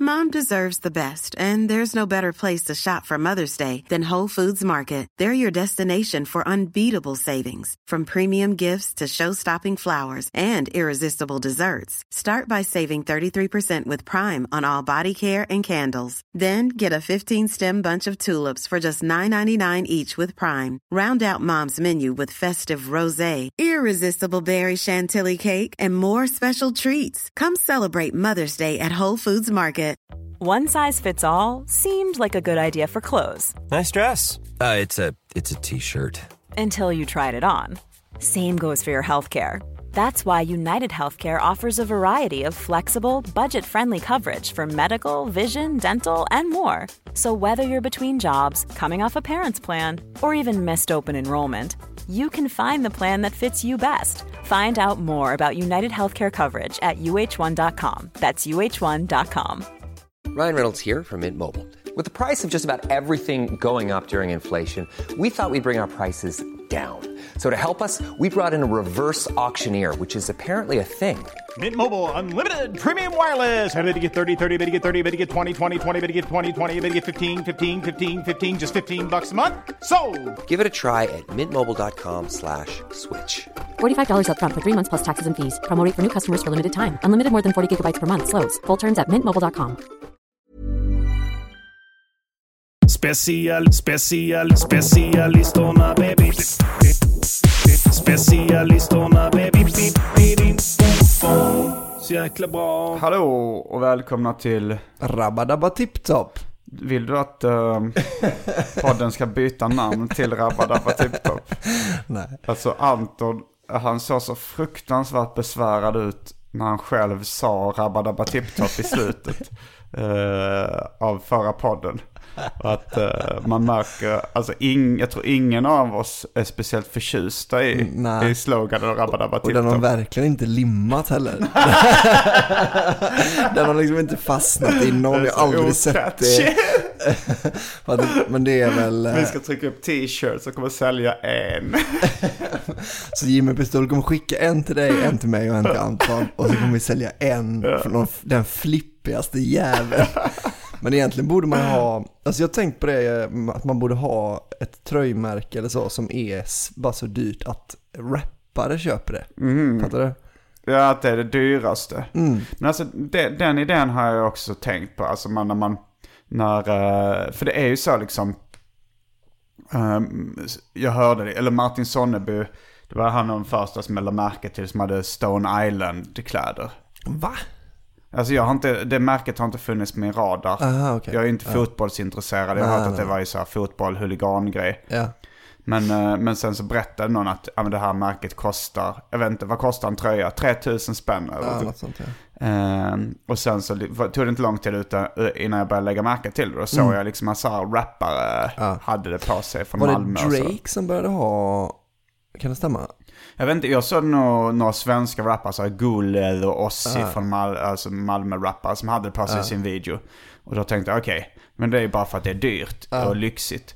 Mom deserves the best, and there's no better place to shop for Mother's Day than Whole Foods Market. They're your destination for unbeatable savings, from premium gifts to show-stopping flowers and irresistible desserts. Start by saving 33% with Prime on all body care and candles. Then get a 15-stem bunch of tulips for just $9.99 each with Prime. Round out Mom's menu with festive rosé, irresistible berry chantilly cake, and more special treats. Come celebrate Mother's Day at Whole Foods Market. One size fits all seemed like a good idea for clothes. Nice dress. It's a t-shirt. Until you tried it on. Same goes for your healthcare. That's why United Healthcare offers a variety of flexible, budget-friendly coverage for medical, vision, dental, and more. So whether you're between jobs, coming off a parent's plan, or even missed open enrollment, you can find the plan that fits you best. Find out more about United Healthcare coverage at uh1.com. That's uh1.com. Ryan Reynolds here from Mint Mobile. With the price of just about everything going up during inflation, we thought we'd bring our prices down. So to help us, we brought in a reverse auctioneer, which is apparently a thing. Mint Mobile Unlimited Premium Wireless. How to get 30, 30, how to get 30, how to get 20, 20, 20, how to get 20, 20, how to get 15, 15, 15, 15, just $15 a month? Sold! Give it a try at mintmobile.com/switch. $45 up front for 3 months plus taxes and fees. Promo rate for new customers for limited time. Unlimited more than 40 gigabytes per month. Slows full terms at mintmobile.com. Specialistorna baby. Specialistorna baby. Så jäkla bra. Hallå och välkomna till Rabba Tiptop. Vill du att podden ska byta namn till Rabba Tiptop? Nej. Alltså Anton, han såg så fruktansvärt besvärad ut när han själv sa Rabba Tiptop i slutet av förra podden. Och att man märker, alltså jag tror ingen av oss är speciellt förtjusta i sloganen Rabba Tiptop. Och den har verkligen inte limmat heller. Den har liksom inte fastnat i någon. Jag har aldrig sett det. Men det är väl... Vi ska trycka upp t-shirts och kommer sälja en. Så Jimmy Pistol kommer skicka en till dig, en till mig och en till Anton. Och så kommer vi sälja en från den flippigaste jäveln. Men egentligen borde man ha... Alltså jag har tänkt på det, att man borde ha ett tröjmärke eller så som är bara så dyrt att rappare köper det. Fattar du? Ja, att det är det dyraste. Men alltså den idén har jag också tänkt på. Alltså för det är ju så liksom... jag hörde det, eller Martin Sonneby, det var han den första som lade märke till som hade Stone Island-kläder. Va? Alltså det märket har inte funnits på min radar. Aha, okay. Jag är inte fotbollsintresserad. Jag har hört att det var ju så här fotboll-huligan-grej. Ja. Men sen så berättade någon att det här märket kostar, jag vet inte, vad kostar en tröja? 3000 spänn eller något sånt, ja. Och sen så tog det inte lång tid innan jag började lägga märke till det. Då såg jag liksom att så här rappare hade det på sig från Malmö. Var det Drake som började ha... Kan det stämma? Jag vet inte, jag såg några svenska rappare, så Gulled och Ossi från Malmö-rappare som hade det på sig i sin video. Och då tänkte jag, okej, men det är bara för att det är dyrt och lyxigt.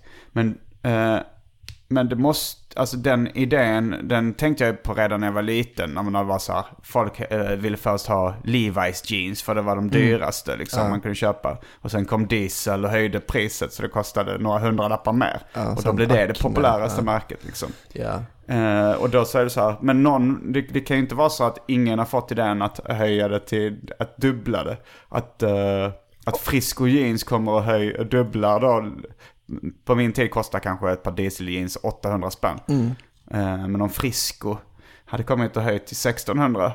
Men det måste, alltså den idén, den tänkte jag på redan när jag var liten. När man var så här, folk ville först ha Levi's jeans för det var de dyraste liksom, man kunde köpa. Och sen kom Diesel och höjde priset så det kostade några hundralappar mer. Och då blev det populäraste märket liksom. Ja. Och då så är det så här, men det kan ju inte vara så att ingen har fått idén att höja det till att dubbla det. Att Frisco jeans kommer att dubbla då. På min tid kostar kanske ett par Diesel jeans 800 spänn. Men om Frisco hade kommit och höjt till 1600,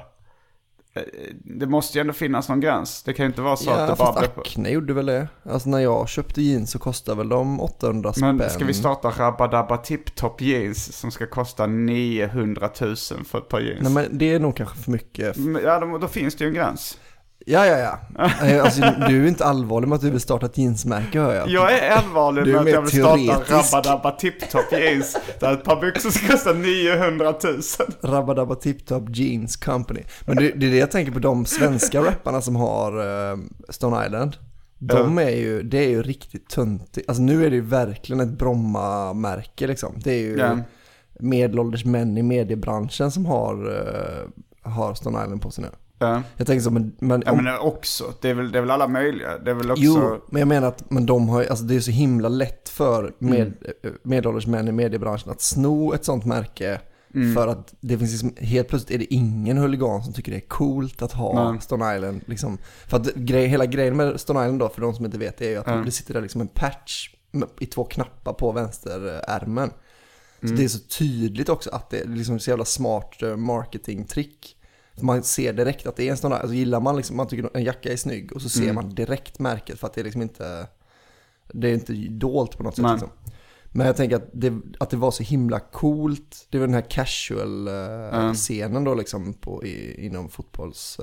det måste ju ändå finnas någon gräns. Det kan ju inte vara så att det bara... Acne gjorde väl det. Alltså när jag köpte jeans så kostade väl de 800 spänn. Men ska vi starta Rabba Tiptop jeans som ska kosta 900 000 för ett par jeans? Nej, men det är nog kanske för mycket. Ja, då finns det ju en gräns. Ja. Alltså, du är inte allvarlig med att du vill starta ett jeansmärke, hör jag. Jag är allvarlig med att jag vill starta Rabba Tiptop jeans där ett par byxor ska kosta 900 000. Rabba Tiptop Jeans Company. Men det är det jag tänker på, de svenska rapparna som har Stone Island. Det är ju riktigt tunt. Alltså nu är det ju verkligen ett Bromma-märke liksom. Det är ju medelålders män i mediebranschen som har Stone Island på sig nu. Jag tänker så, men också, det är väl alla möjliga. Det är väl också... Jo, men jag menar att de har, alltså det är så himla lätt för medelålders män i mediebranschen att sno ett sånt märke. För att det finns liksom, helt plötsligt är det ingen huligan som tycker det är coolt att ha Stone Island liksom. För att hela grejen med Stone Island då, för de som inte vet, det är ju att det sitter där liksom en patch i 2 knappar på vänsterärmen. Så det är så tydligt också att det är liksom så jävla smart marketingtrick. Man ser direkt att det är en Stone Island. Alltså gillar man liksom, man tycker en jacka är snygg och så ser man direkt märket, för att det är liksom inte, det är inte dolt på något sätt liksom. Men jag tänker att det var så himla coolt. Det var den här casual-scenen då liksom inom fotbolls...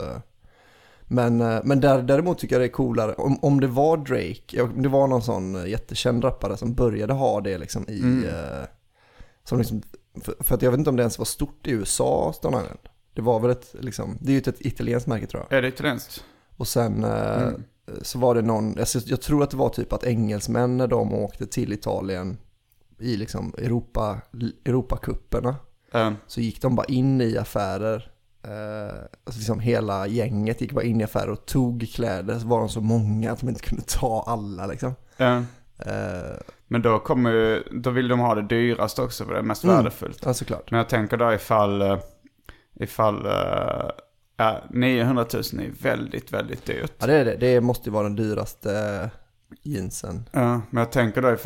Men däremot tycker jag det är coolare. Om det var Drake, det var någon sån jättekänd rappare som började ha det liksom i... som liksom, för att jag vet inte om det ens var stort i USA, Stone Island. Det var väl det är ju ett italienskt märke, tror jag. Är det italienskt? Och sen... så var det någon... Jag tror att det var typ att engelsmän, när de åkte till Italien i liksom Europakupperna, så gick de bara in i affärer, alltså liksom hela gänget gick bara in i affärer och tog kläder, så var de så många att de inte kunde ta alla liksom. Men då vill de ha det dyraste också, för det är mest värdefullt. Ja, såklart. Men jag tänker då ifall 900 000 är väldigt, väldigt dyrt. Ja, det är det. Det måste ju vara den dyraste jeansen. Ja, men jag tänker då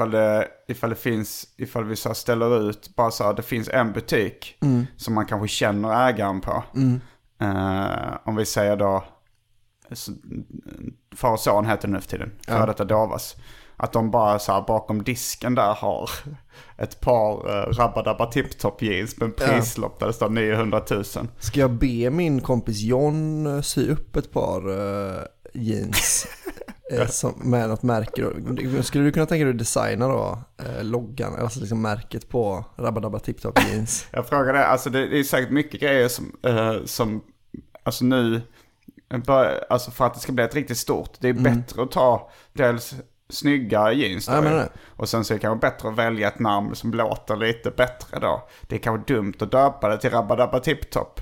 ifall vi så ställer ut bara så att det finns en butik som man kanske känner ägaren på. Om vi säger då far och son heter det nu för tiden, för detta Davas. Att de bara så här bakom disken där har ett par Rabba Dabba Tip Top jeans med en prislapp där det står 900 000. Ska jag be min kompis John sy upp ett par jeans med något märke då? Skulle du kunna tänka dig att designa då loggan, alltså liksom märket på Rabba Dabba Tip Top jeans? Jag frågar det, alltså det är säkert mycket grejer som alltså nu, alltså för att det ska bli ett riktigt stort, det är bättre att ta dels snygga jeans då, och sen så är det kanske bättre att välja ett namn som låter lite bättre då. Det är kanske dumt att döpa det till Rabba Dabba Tip Top.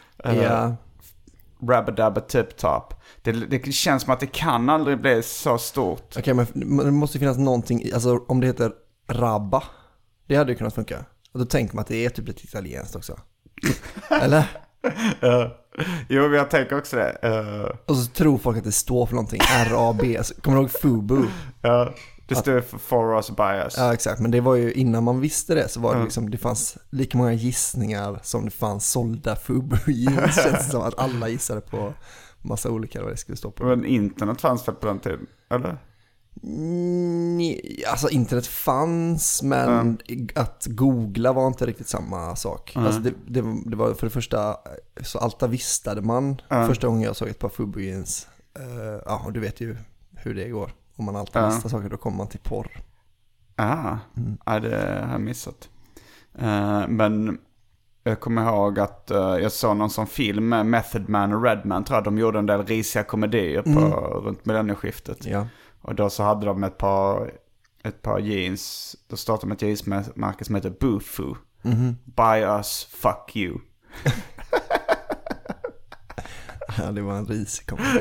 Rabba Dabba Tip Top. Det känns som att det kan aldrig bli så stort. Okej, men det måste finnas någonting, alltså om det heter Rabba, det hade ju kunnat funka. Och då tänker man att det är typ lite italienskt också. Eller? Jo, jag tänker också det. Och så tror folk att det står för någonting. R-A-B. Kommer du ihåg Fubu? Ja, det står för us by us. Ja, exakt. Men det var ju, innan man visste det, så var det liksom, det fanns lika många gissningar som det fanns sålda Fubu-jeans. Det känns som att alla gissade på massa olika vad det skulle stå på. Men internet fanns väl på den tiden, eller? Alltså internet fanns, men att googla var inte riktigt samma sak. Alltså det var för det första, så Alta Vistade man första gången jag såg ett par Fubu jeans. Ja, och du vet ju hur det går. Om man alltid vistar saker, då kommer man till porr. Ja, det har jag missat. Men jag kommer ihåg att jag såg någon sån film med Method Man och Redman, tror jag. De gjorde en del risiga komedier runt millennieskiftet. Ja. Och då så hade de ett par jeans. Då startade de ett jeansmärke som heter Boofu. Buy us, fuck you. Ja, det var en risig komedi.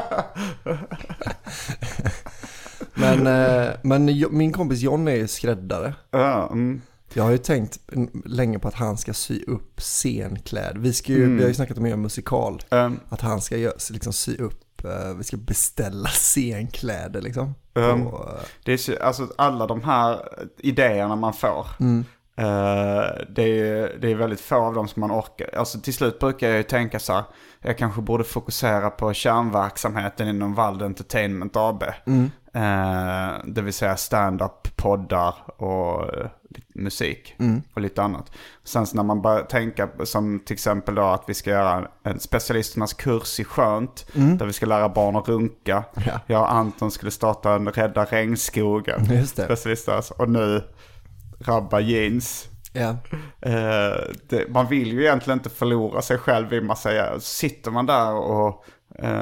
Men min kompis John är ju skräddare. Jag har ju tänkt länge på att han ska sy upp scenkläder. Vi har ju snackat om en musikal. Att han ska liksom sy upp, vi ska beställa scenkläder liksom. Det är alltså alla de här idéerna man får. Det är väldigt få av dem som man orkar. Alltså till slut brukar jag ju tänka så här, jag kanske borde fokusera på kärnverksamheten inom Vald Entertainment AB. Det vill säga stand-up, poddar och musik och lite annat. Sen så när man börjar tänka som till exempel då att vi ska göra en specialisternas kurs i skönt där vi ska lära barn att runka. Jag och Anton skulle starta en Rädda regnskogen. Just det. Specialisternas. Och nu Rabba jeans. Ja. Man vill ju egentligen inte förlora sig själv i massa. Sitter man där och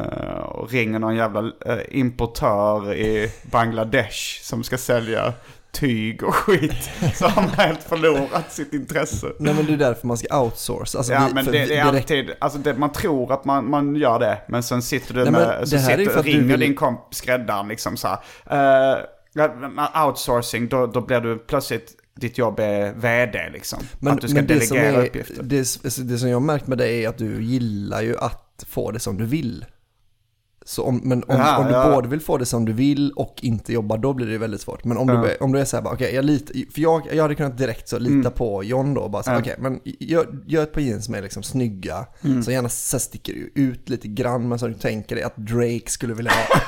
ringer någon jävla importör i Bangladesh som ska sälja tyg och skit så har man helt förlorat sitt intresse. Nej, men det är därför man ska outsource. Alltså, ja, men det är alltid, alltså man tror att man gör det, men sen sitter du ringer din kompis skräddaren liksom så här. Outsourcing, då blir du plötsligt, ditt jobb är vd liksom. Men, att du ska delegera uppgifter. Det som jag har märkt med dig är att du gillar ju att få det som du vill. Så om du både vill få det som du vill och inte jobba, då blir det väldigt svårt. Men om du är så här, okej, jag hade kunnat direkt så lita på John då, bara så okej, men gör ett par jeans som är liksom snygga, så gärna så sticker ut lite grann, men så du tänker dig att Drake skulle vilja ha.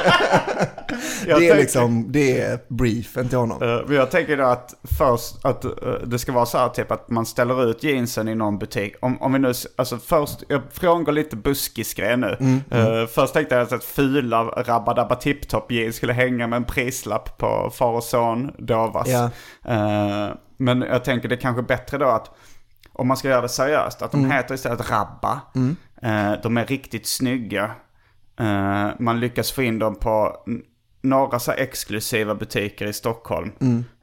Det är briefen till honom. Men jag tänker då att först att det ska vara så här typ att man ställer ut jeansen i någon butik. Om vi nu, alltså först, jag frångår lite buskisgrej nu. Först tänkte jag att fula Rabba Tip-Top jeans skulle hänga med en prislapp på far och son Dovas. Men jag tänker det är kanske bättre då att om man ska göra det seriöst, att de heter istället Rabba. De är riktigt snygga. Man lyckas få in dem på några så exklusiva butiker i Stockholm.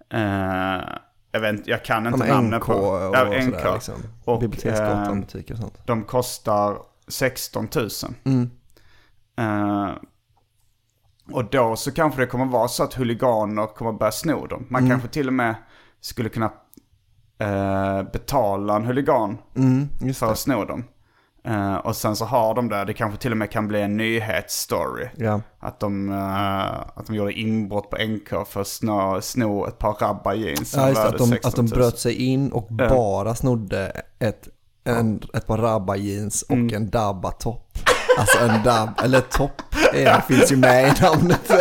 Jag kan inte namnen på NK liksom. Och Biblioteksgatan butiker och sånt. De kostar 16 000. Och då så kanske det kommer vara så att huliganer kommer börja sno dem. Man kanske till och med skulle kunna betala en huligan för att sno dem. Och sen så har de där, det kanske till och med kan bli en nyhetsstory. Att de gjorde inbrott på NK för att sno ett par Rabba jeans. Att de bröt sig in och bara snodde ett par Rabba jeans och en Dabba topp. Alltså eller topp finns ju med i namnet.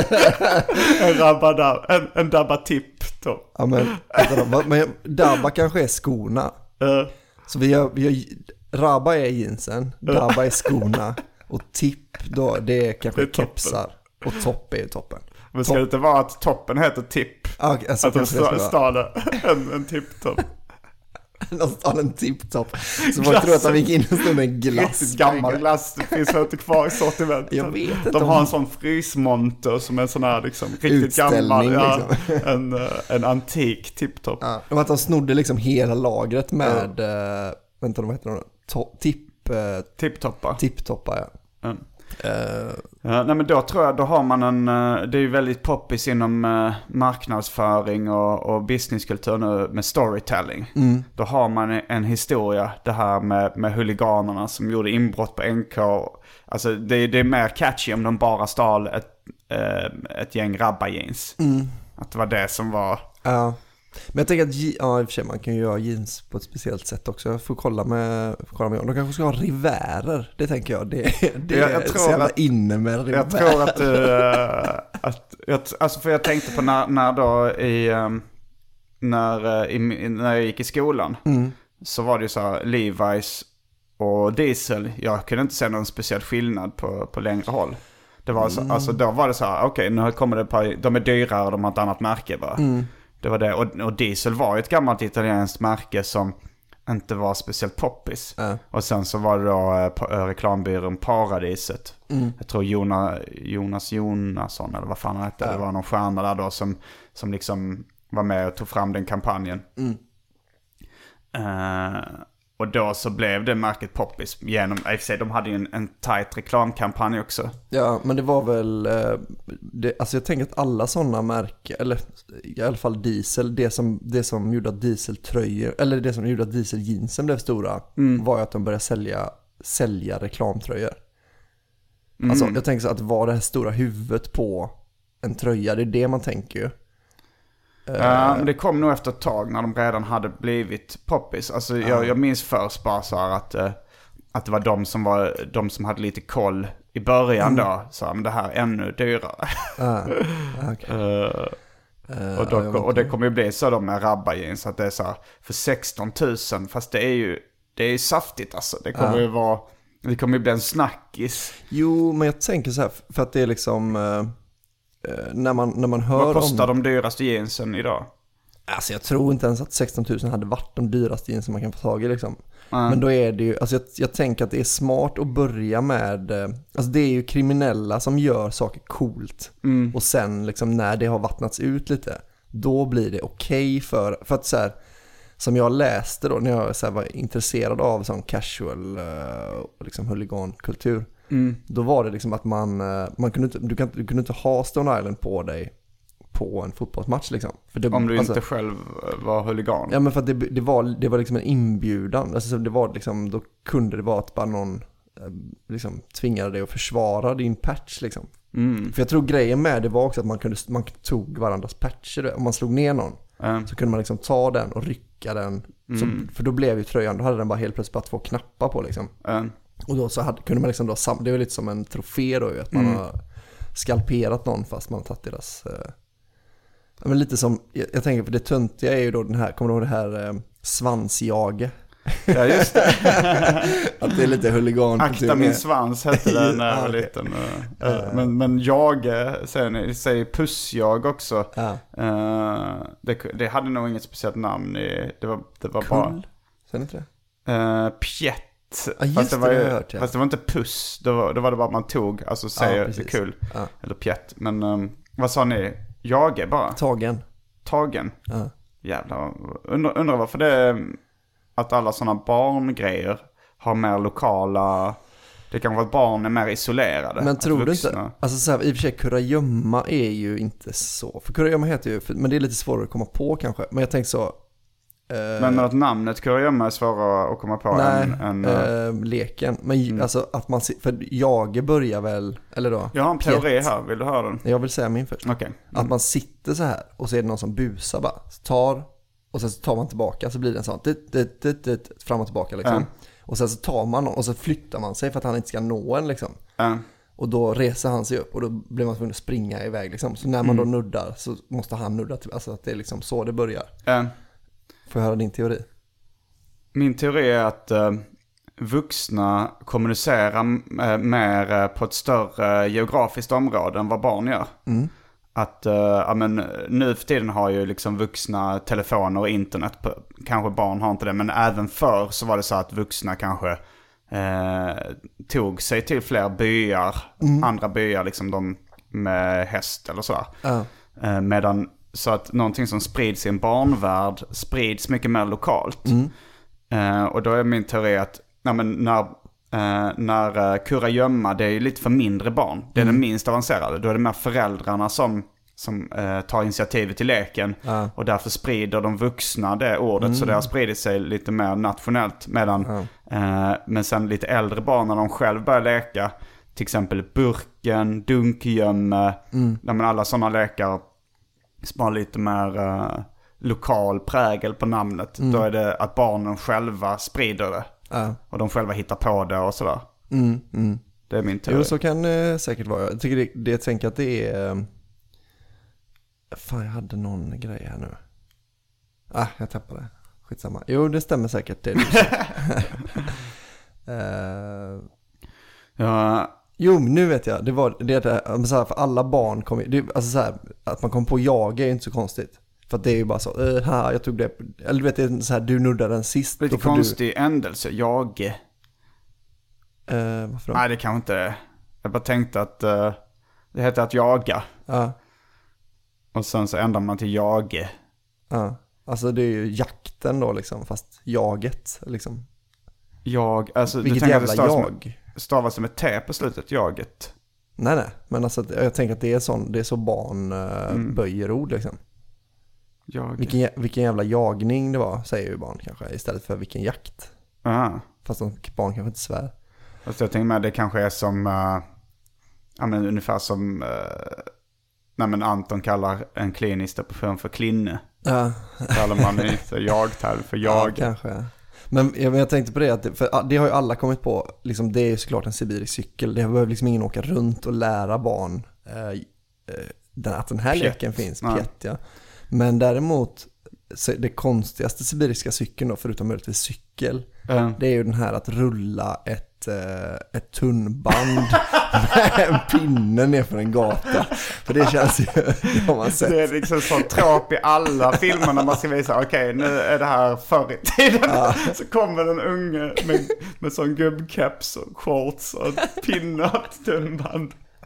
En Dabba tipp-topp. Ja, men Dabba kanske är skorna. Så vi gör Rabba är jeansen, Dabba är skorna och tipp då, det är kanske kepsar och topp är toppen. Men ska det inte vara att toppen heter tipp? Alltså, att de stal en tipp-topp. De stal en tipp-topp. Så folk tror att de gick in och stod med en glass. Riktigt gammal glass, det finns inte kvar i sortimentet. Jag vet inte. De har en sån frysmonter som är sån här liksom, riktigt gammal. Liksom. En antik tipp-topp. Och att de snodde liksom hela lagret med, vänta, vad heter tipptoppar. Tipptoppar, nej, men då tror jag, då har man det är ju väldigt poppis inom marknadsföring och businesskultur nu med storytelling. Då har man en historia, det här med huliganerna som gjorde inbrott på NK. Alltså det är mer catchy om de bara stal ett gäng Rabba jeans. Att det var det som var. Men jag tänker att i och för sig man kan ju göra jeans på ett speciellt sätt också. Jag får kolla med de kanske ska ha rivärer. Det tänker jag. Det är så jävla inne med rivärer. Jag tror att alltså för jag tänkte på när jag gick i skolan så var det ju så här, Levi's och Diesel. Jag kunde inte se någon speciell skillnad på längre håll. Det var så, alltså då var det så här, okej, nu kommer det de är dyrare, de har ett annat märke va. Det var det. Och Diesel var ju ett gammalt italienskt märke som inte var speciellt poppis. Och sen så var det då reklambyrån Paradiset. Jag tror Jonas Jonasson eller vad fan han hette. Det var någon stjärna där då som liksom var med och tog fram den kampanjen. Och då så blev det märket poppis genom, de hade ju en tight reklamkampanj också. Ja, men det var väl alltså jag tänker att alla sådana märken, eller i alla fall Diesel, det som gjorde att Dieseltröjor, eller det som gjorde att Dieseljeansen blev stora var ju att de började sälja reklamtröjor. Alltså jag tänker så att det var det här stora huvudet på en tröja, det är det man tänker ju. Men det kom nog efter ett tag när de redan hade blivit poppis. Alltså jag minns först bara så här att det var de som hade lite koll i början då. Så men det här är ännu dyrare. Och det kommer ju bli så då med Rabba jeans att det är så här, för 16 000, fast det är ju saftigt alltså. Det kommer ju bli en snackis. Jo, men jag tänker så här, för att det är liksom när man hör. Vad kostar de dyraste jeansen idag? Alltså jag tror inte ens att 16 000 hade varit de dyraste jeansen man kan få tag i liksom. Men då är det ju, alltså jag tänker att det är smart att börja med, alltså det är ju kriminella som gör saker coolt. Och sen liksom när det har vattnats ut lite, då blir det okej för att så här, som jag läste då när jag så här, var intresserad av sån casual liksom huligankultur. Då var det liksom att man kunde inte, du kunde inte ha Stone Island på dig på en fotbollsmatch liksom. För det, om du inte själv var huligan. Ja, men för att det var liksom en inbjudan. Alltså det var liksom, då kunde det vara att bara någon liksom tvingade dig att försvara din patch liksom. För jag tror grejen med det var också att man tog varandras patcher. Om man slog ner någon så kunde man liksom ta den och rycka den. För då blev ju tröjan, då hade den bara helt plötsligt bara 2 knappar på liksom. Och då så kunde man liksom då, det var lite som en trofé då, att man har skalperat någon fast man har tagit deras... men lite som, jag tänker för det töntiga är ju då den här, kommer du ihåg det här svansjage? Ja, just det. Att det är lite huligan. Akta min svans hette det när jag var liten. Men jag säger pussjag också. Det hade nog inget speciellt namn. Det var Kull? bara... Sen inte det? Pjätt. Fast det var inte puss. Då var det bara man tog. Alltså säger det kul. Eller pjätt. Men vad sa ni? Jag är bara... Tagen. Jävlar. Undrar varför det är att alla sådana barngrejer har mer lokala... Det kan vara att barn är mer isolerade. Men tror du inte... Alltså så här, i och för sig kurragömma är ju inte så... För kurragömma heter ju... Men det är lite svårare att komma på kanske. Men jag tänker så... Men att namnet kurragömma är svårare att komma på än leken. Men alltså att man... För jag börjar väl... Eller då... Jag har en teori här. Vill du höra den? Jag vill säga min först. Okay. Att man sitter så här och så är det någon som busar bara. Och sen så tar man tillbaka, så blir det en sån fram och tillbaka liksom. Och sen så tar man någon och så flyttar man sig för att han inte ska nå en liksom. Och då reser han sig upp och då blir man tvungen att springa iväg liksom. Så när man då nuddar så måste han nudda till, alltså att det är liksom så det börjar. Får jag höra din teori? Min teori är att vuxna kommunicerar mer på ett större geografiskt område än vad barn gör. Att nu för tiden har ju liksom vuxna telefoner och internet. Kanske barn har inte det, men även förr så var det så att vuxna kanske tog sig till fler byar, andra byar, liksom de med häst eller sådär. Medan så att någonting som sprids i en barnvärld sprids mycket mer lokalt. Och då är min teori att när kurragömma, det är ju lite för mindre barn. Det är den minst avancerade. Då är det mer föräldrarna som tar initiativet till leken. Och därför sprider de vuxna det ordet. Så det har spridit sig lite mer nationellt. Men sen lite äldre barn när de själv börjar leka. Till exempel burken, dunkgömme. Alla sådana lekar som har lite mer lokal prägel på namnet. Då är det att barnen själva sprider det. Och de själva hittar på det och sådär. Det är min teori. Jo, så kan det säkert vara. Jag tycker jag tänker att det är... Fan, jag hade någon grej här nu. Jag tappade det. Skitsamma. Jo, det stämmer säkert det du ja. Jo, men nu vet jag. Det var det så här, för alla barn alltså så här, att man kom på jag är ju inte så konstigt. För att det är ju bara så, jag tog det. Eller du vet, det är så här, du nuddade den sist. Lite konstig ändelse, jag. Varför då? Nej, det kan inte. Jag bara tänkte att det heter att jaga. Och sen så ändrar man till jag. Alltså det är ju jakten då liksom, fast jaget liksom. Jag, alltså vilket du jävla jag? Stavas som ett T på slutet, jaget. Nej, men alltså jag tänker att det är så barn böjer ord liksom. Vilken jävla jagning det var, säger ju barn kanske, istället för vilken jakt. Fast barn kanske inte svär. Fast jag tänker med det kanske är som ungefär som Anton kallar en klinisk depression för klinne. Kallar man inte jagterm för jag. Kanske. Men jag tänkte på det, att för det har ju alla kommit på liksom, det är ju såklart en sibirisk cykel. Det behöver liksom ingen åka runt och lära barn att den här leken finns, pjätt, ja. Men däremot det konstigaste sibiriska cykeln då, förutom möjligtvis cykel, det är ju den här att rulla ett tunnband med en pinne ner för en gata. För det känns ju, det har man sett. Det är liksom så trop i alla filmer när man ska visa, okej, nu är det här förr i tiden. Så kommer den unge med sån gubbkeps och shorts och pinne och tunnband.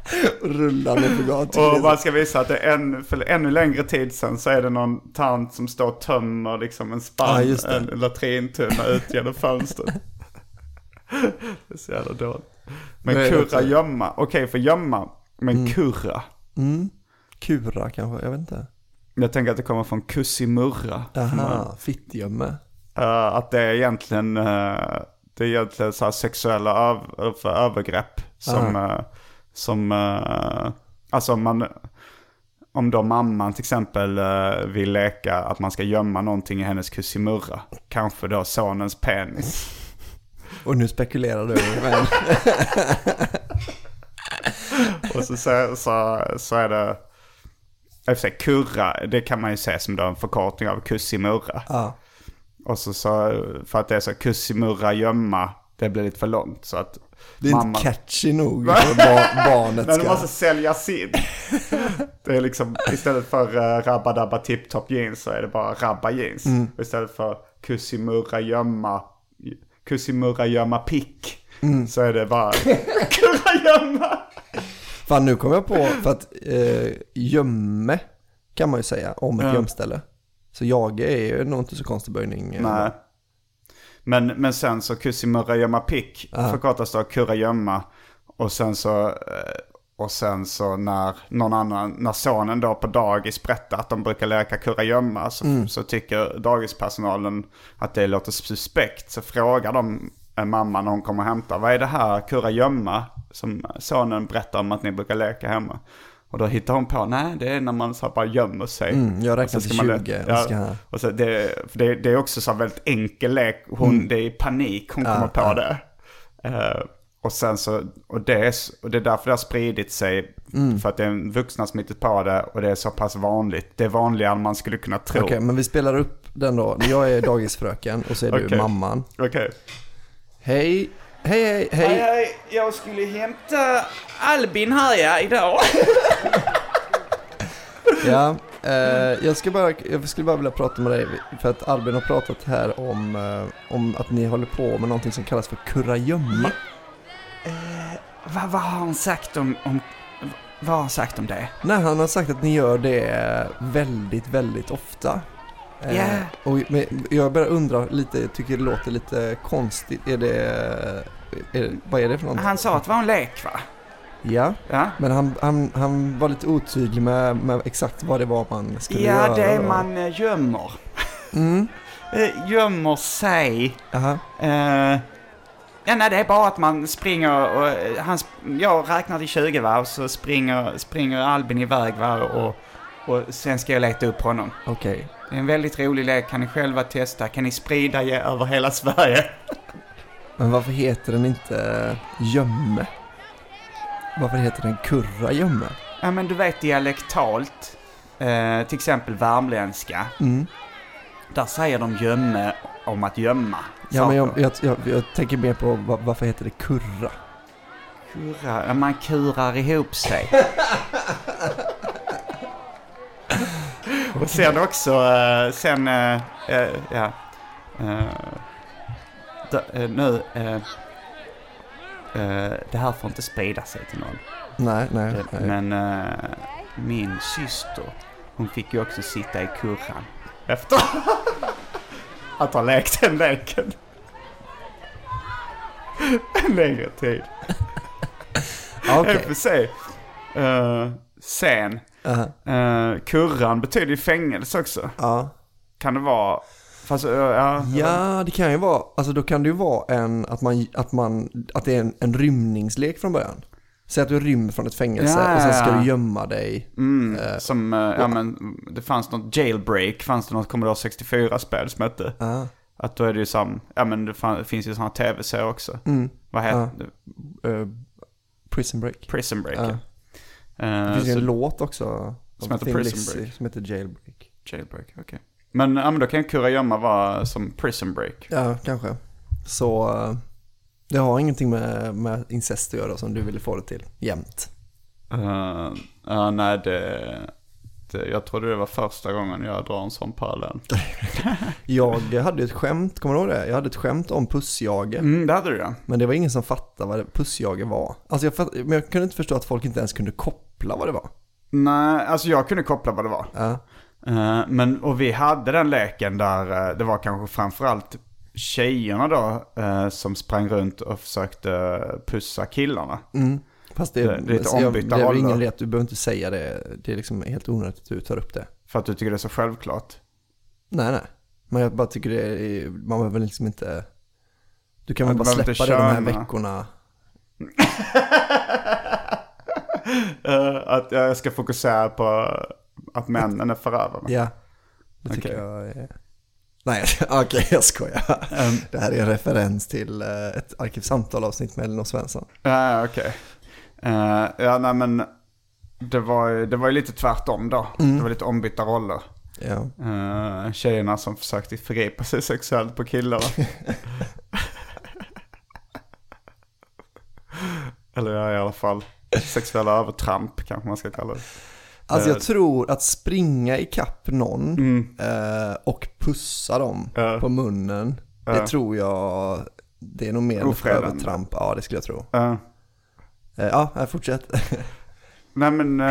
Och rullar ner på gatan. Och man ska visa att det är för ännu längre tid sedan så är det någon tant som står och tömmer liksom en spann, en latrintunna ut genom fönstret. Det är så jävla dåligt. Men kurra gömma. Okej, för gömma. Men kurra. Kura kanske, jag vet inte. Jag tänker att det kommer från kussimurra. Aha, fittgömme. Att det är egentligen så här sexuella övergrepp som alltså om då mamman till exempel vill leka att man ska gömma någonting i hennes kussimurra, kanske då sonens penis. Och nu spekulerar du. Men... Och så är det i och för sig kurra, det kan man ju se som då en förkortning av kussimurra. Ja. Och så för att det är så kussimurra gömma, det blir lite för långt så att det är inte catchy nog för barnet ska... Men det måste säljas in. Det är liksom, istället för rabba dabba tip-top jeans så är det bara rabba jeans. Istället för kussimurra gömma pick så är det bara kurra gömma. Fan, nu kom jag på, för att gömme kan man ju säga om ett gömställe. Så jag är ju nog inte så konstig böjning. Nej. Men sen så kussimurra gömma pick förkortas då kurra gömma. Och sen så när sonen då på dagis berättar att de brukar leka kurra gömma så tycker dagispersonalen att det låter suspekt. Så frågar de mamma när hon kommer och hämtar, vad är det här kurra gömma som sonen berättar om att ni brukar leka hemma? Och då hittar hon på, nej det är när man så bara gömmer sig. Jag räknar till 20. Och så det är också så väldigt enkel lek. Det är i panik hon kommer på det. Och sen så, och det är därför det har spridit sig. För att det är vuxna som hittat på det och det är så pass vanligt. Det är vanligare än man skulle kunna tro. Okej, men vi spelar upp den då. Jag är dagisfröken och så är du mamman. Okej. Hej. Jag skulle hämta Albin här idag. Ja, jag skulle bara vilja prata med dig för att Albin har pratat här om att ni håller på med någonting som kallas för kurragömma. Vad har han sagt om vad har han sagt om det? Nej, han har sagt att ni gör det väldigt, väldigt ofta. Och jag bara undrar lite, tycker det låter lite konstigt. Vad är det för någonting? Han sa att det var en lek, va? Ja. Men han var lite otydlig med exakt vad det var man skulle göra. Ja, det är man gömmer. Gömmer sig. Ja, nej, det är bara att man springer och jag räknar till 20, va, och så springer Albin iväg, va, och sen ska jag leta upp honom. Okej. Det är en väldigt rolig lek, kan ni själva testa, kan ni sprida över hela Sverige. Men varför heter den inte gömme? Varför heter den kurra gömme? Ja, men du vet dialektalt, till exempel värmländska. Där säger de gömme om att gömma. Ja, men jag tänker mer på varför heter det kurra? Kurra, ja, man kurar ihop sig. Och sen också, det här får inte sprida sig till någon. Nej. Men min syster, hon fick ju också sitta i kurran efter att ha lekt den leken en längre tid. Okay. Jag får se. Sen kurran betyder ju fängelse också. Kan det vara? Fast, ja, det kan ju vara. Alltså då kan det ju vara att det är en rymningslek från början. Säg att du rymmer från ett fängelse och sen ska du gömma dig. Men det fanns något jailbreak, fanns det något Commodore 64-spel som hette. Att då är det ju men det finns ju sådana tv-serier också. Vad heter det? Prison Break. Det finns ju en låt också som heter Prison Break. Som heter Jailbreak. Okej. Men då kan kurra gömma vara som Prison Break. Ja, kanske. Så det har ingenting med incest att göra som du ville få det till jämt. Nej, jag trodde det var första gången jag drar en sån parallell. Jag hade ett skämt, kommer du ihåg det? Jag hade ett skämt om pussjage. Det hade du ja. Men det var ingen som fattade vad pussjage var. Alltså men jag kunde inte förstå att folk inte ens kunde koppla vad det var. Nej, alltså jag kunde koppla vad det var. Ja. Och vi hade den leken där det var kanske framförallt tjejerna då som sprang runt och försökte pussa killarna. Fast det är lite ombytta roller. roller. Det är ingen rätt, du behöver inte säga det. Det är liksom helt onödigt att du tar upp det. För att du tycker det är så självklart. Nej. Men jag bara tycker det är, man behöver liksom inte. Du kan väl bara behöver släppa inte det de här köna. veckorna. Att jag ska fokusera på att männen är förövarna. Ja, det tycker jag är. Nej, okej, jag skojar. Det här är en referens till ett Arkivsamtal-avsnitt med Elinor Svensson. Ja, okej. Nej men det var ju lite tvärtom då. Det var lite ombytta roller. Ja. Tjejerna som försökte förgripa sig sexuellt på killarna. Eller ja, i alla fall sexuella övertramp kanske man ska kalla det. Alltså jag tror att springa i kapp någon och pussa dem på munnen, det tror jag, det är nog mer ett övertramp. Ja, det skulle jag tro. Ja, fortsätt. Nej men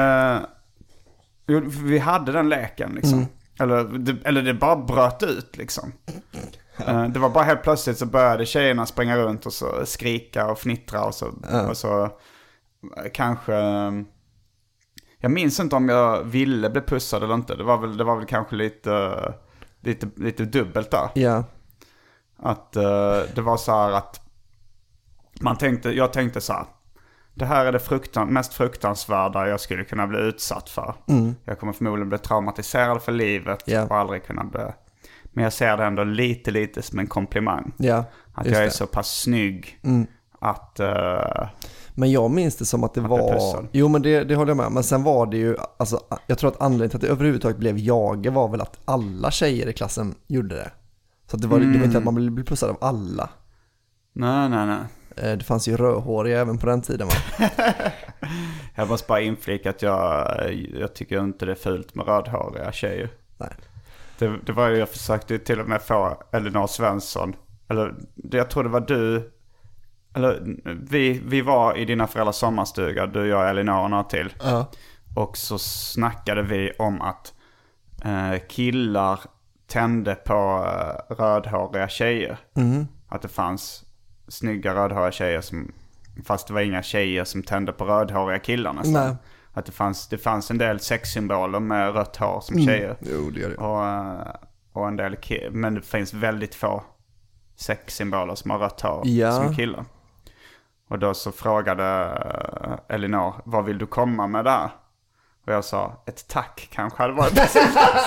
vi hade den leken liksom. Eller det bara bröt ut liksom. Det var bara helt plötsligt så började tjejerna springa runt och så skrika och fnittra och så kanske. Jag minns inte om jag ville bli pussad eller inte. Det var väl kanske lite dubbelt där. Ja. Att det var så här att jag tänkte så här. Det här är det mest fruktansvärda jag skulle kunna bli utsatt för. Jag kommer förmodligen bli traumatiserad för livet och aldrig kunna bli. Men jag ser det ändå lite som en komplimang. Ja, att jag är så pass snygg att. Men jag minns det som att det var. Jo, men det håller jag med. Men sen var det ju, alltså, jag tror att anledningen till att det överhuvudtaget blev jag var väl att alla tjejer i klassen gjorde det. Så att det var inte att man blev pussad av alla. Nej. Det fanns ju rödhåriga även på den tiden, va? Jag måste bara inflika att jag tycker inte det är fult med rödhåriga tjejer. Nej. Det var ju, jag försökte till och med få Elinor Svensson. Eller jag tror det var du. Eller vi var i dina föräldrars sommarstuga, du, jag, Elinor och några till. Och så snackade vi om att killar tände på rödhåriga tjejer. Att det fanns snygga rödhåriga tjejer fast det var inga tjejer som tände på rödhåriga killar nästan. Nej. Att det fanns en del sexsymboler med rött hår som tjejer. Jo, det gör det. Och en del men det finns väldigt få sexsymboler som har rött hår som killar. Och då så frågade Elinor, vad vill du komma med där? Och jag sa, ett tack kanske hade varit bäst.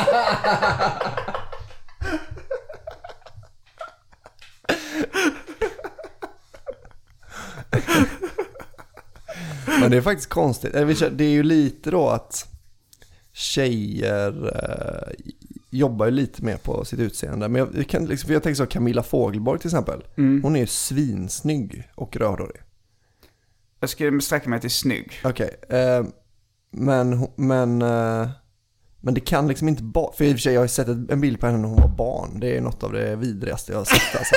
Men det är faktiskt konstigt. Det är ju lite då att tjejer jobbar ju lite mer på sitt utseende. Men jag tänker så, Camilla Fogelborg till exempel. Hon är ju svinsnygg och rödhårig. Jag skulle sträcka mig till snygg. Okej. Men det kan liksom inte bara. För i och för sig, jag har sett en bild på henne när hon var barn. Det är något av det vidrigaste jag har sett alltså.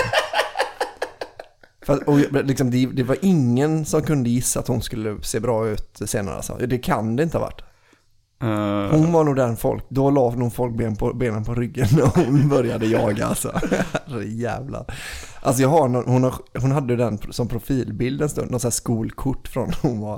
Liksom, det var ingen som kunde gissa att hon skulle se bra ut senare alltså. Det kan det inte ha varit. Hon var nog den folk. Då la nog folk benen på ryggen när hon började jaga alltså. Jävlar. Alltså hon hade den som profilbild en stund, någon sån här skolkort från hon var.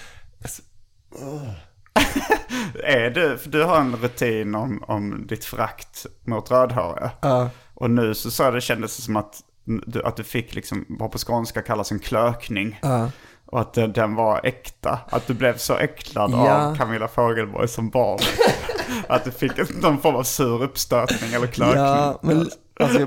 För du har en rutin om ditt frakt mot rödhåriga. Och nu så det kändes som att du fick liksom, vad på skånska kallas en klökning. Och att den var äkta. Att du blev så äcklad av Camilla Fogelborg som barn. Att du fick någon form av sur uppstötning eller klökning. Ja, men alltså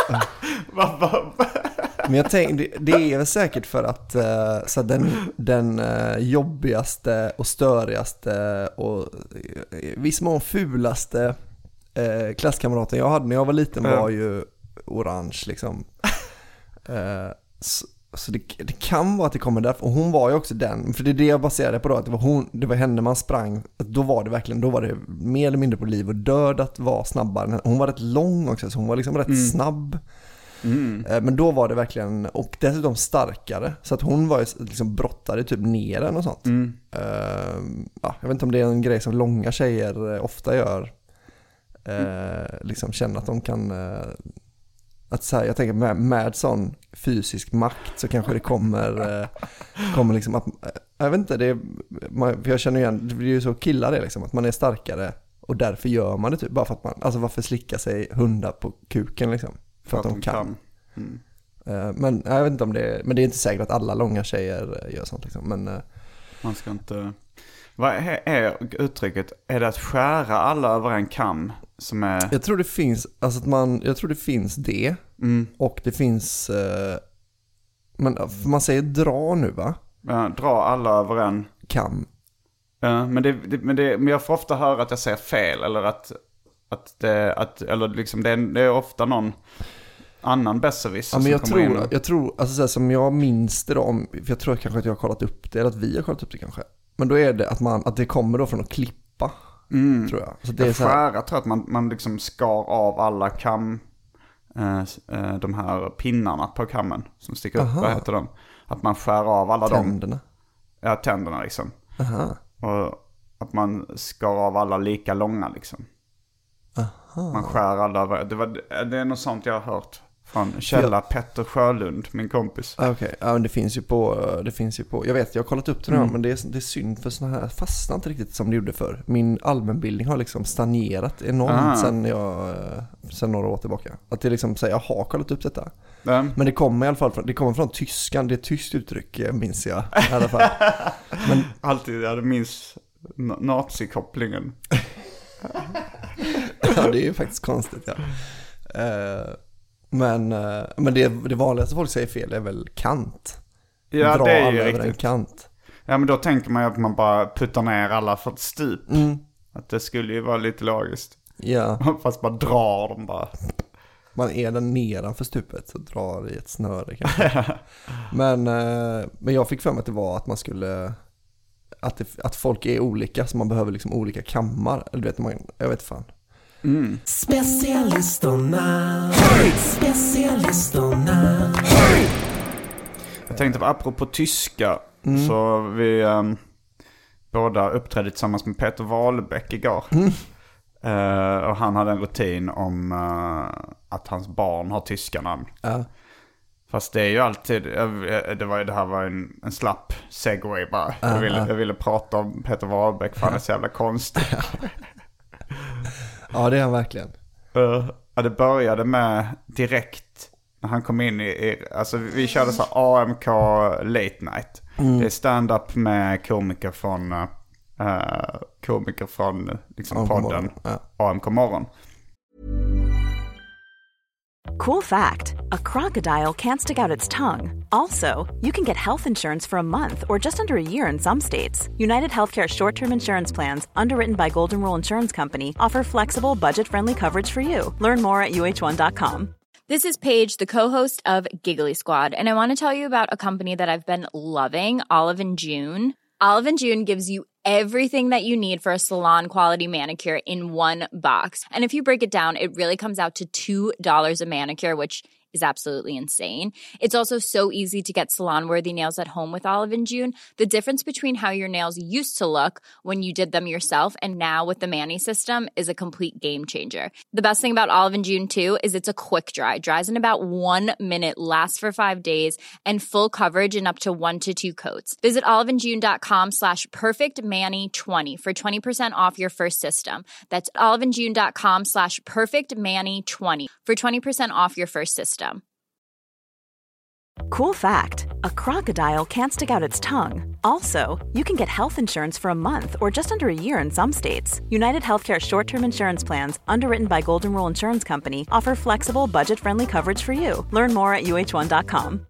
men jag tänkte, det är väl säkert för att så den jobbigaste och störigaste och viss mån fulaste klasskamraten jag hade när jag var liten var ju orange liksom. Så det kan vara att det kommer därför. Och hon var ju också den, för det är det jag baserade på då, att det var henne man sprang. Då var det mer eller mindre på liv och död att vara snabbare. Hon var rätt lång också, så hon var liksom rätt snabb. Men då var det verkligen, och dessutom starkare. Så att hon var ju liksom brottade typ ner den och sånt. Jag vet inte om det är en grej som långa tjejer ofta gör. Liksom känna att de kan... Att så här, jag tänker med sån fysisk makt så kanske det kommer liksom att, jag vet inte, för jag känner igen, det är ju så killar det liksom, att man är starkare och därför gör man det typ, bara för att man, alltså varför slicka sig hundar på kuken liksom, för att de kan. Men jag vet inte om men det är inte säkert att alla långa tjejer gör sånt liksom, men man ska inte... Vad är uttrycket? Är det att skära alla över en kam som är... Jag tror det finns, alltså jag tror det finns det. Och det finns... man säger dra nu, va? Ja, dra alla över en kam. Ja, men jag får ofta höra att jag säger fel. Eller eller liksom det är ofta någon annan besserwisser som kommer in. Jag tror, alltså så här, som jag minns det då, för jag tror kanske att jag har kollat upp det, eller att vi har kollat upp det kanske. Men då är det att det kommer då från att klippa, tror jag. Så det är så här... Jag tror att man liksom skar av alla de här pinnarna på kammen som sticker upp. Vad heter de? Att man skär av alla tänderna. Ja, tänderna liksom. Och att man skar av alla lika långa liksom. Man skär alla. Det är något sånt jag har hört. Från Källa Petter Sjölund, min kompis. Okej, ja, men det finns ju på. Jag vet, jag har kollat upp det nu, men det är synd för såna här fastnar inte riktigt som det gjorde för. Min allmänbildning har liksom stagnerat enormt sen några år tillbaka. Att det liksom säger, jag har kollat upp detta. Men det kommer i alla fall från tyskan, det är ett tyskt uttryck, minns jag i alla fall. Men alltid jag minns nazikopplingen. Ja, det är ju faktiskt konstigt, ja. Men det vanligaste folk säger fel är väl kant. Ja, dra det är ju över riktigt. En kant. Ja, men då tänker man ju att man bara puttar ner alla för ett stup. Att det skulle ju vara lite logiskt. Ja. Fast bara drar dem bara. Man är där nedanför stupet så drar i ett snöre kanske. Men jag fick för mig att det var att man skulle... Att folk är olika, så man behöver liksom olika kammar. Eller du vet, jag vet fan. Specialisterna. Jag tänkte på, apropå tyska, så vi båda uppträdde tillsammans med Peter Wahlbeck igår. Och han hade en rutin om att hans barn har tyska namn. Fast det är ju alltid, det här var en slapp segway bara. Jag ville prata om Peter Wahlbeck, för han är så jävla konstig. Ja, det är han verkligen. Det började med direkt när han kom in alltså vi körde så AMK Late Night. Det är stand-up med komiker från liksom podden AMK Morgon. Cool fact, a crocodile can't stick out its tongue. Also, you can get health insurance for a month or just under a year in some states. United Healthcare short-term insurance plans, underwritten by Golden Rule Insurance Company, offer flexible, budget-friendly coverage for you. Learn more at uh1.com. This is Paige, the co-host of Giggly Squad, and I want to tell you about a company that I've been loving, Olive & June. Olive & June gives you everything that you need for a salon-quality manicure in one box. And if you break it down, it really comes out to $2 a manicure, which is absolutely insane. It's also so easy to get salon-worthy nails at home with Olive & June. The difference between how your nails used to look when you did them yourself and now with the Mani system is a complete game changer. The best thing about Olive & June, too, is it's a quick dry. Dries in about 1 minute, lasts for 5 days, and full coverage in up to 1 to 2 coats. Visit oliveandjune.com/perfectmani20 for 20% off your first system. That's oliveandjune.com/perfectmani20 for 20% off your first system. Cool fact, a crocodile can't stick out its tongue. Also, you can get health insurance for a month or just under a year in some states. United Healthcare short-term insurance plans, underwritten by Golden Rule Insurance Company, offer flexible, budget-friendly coverage for you. Learn more at uh1.com.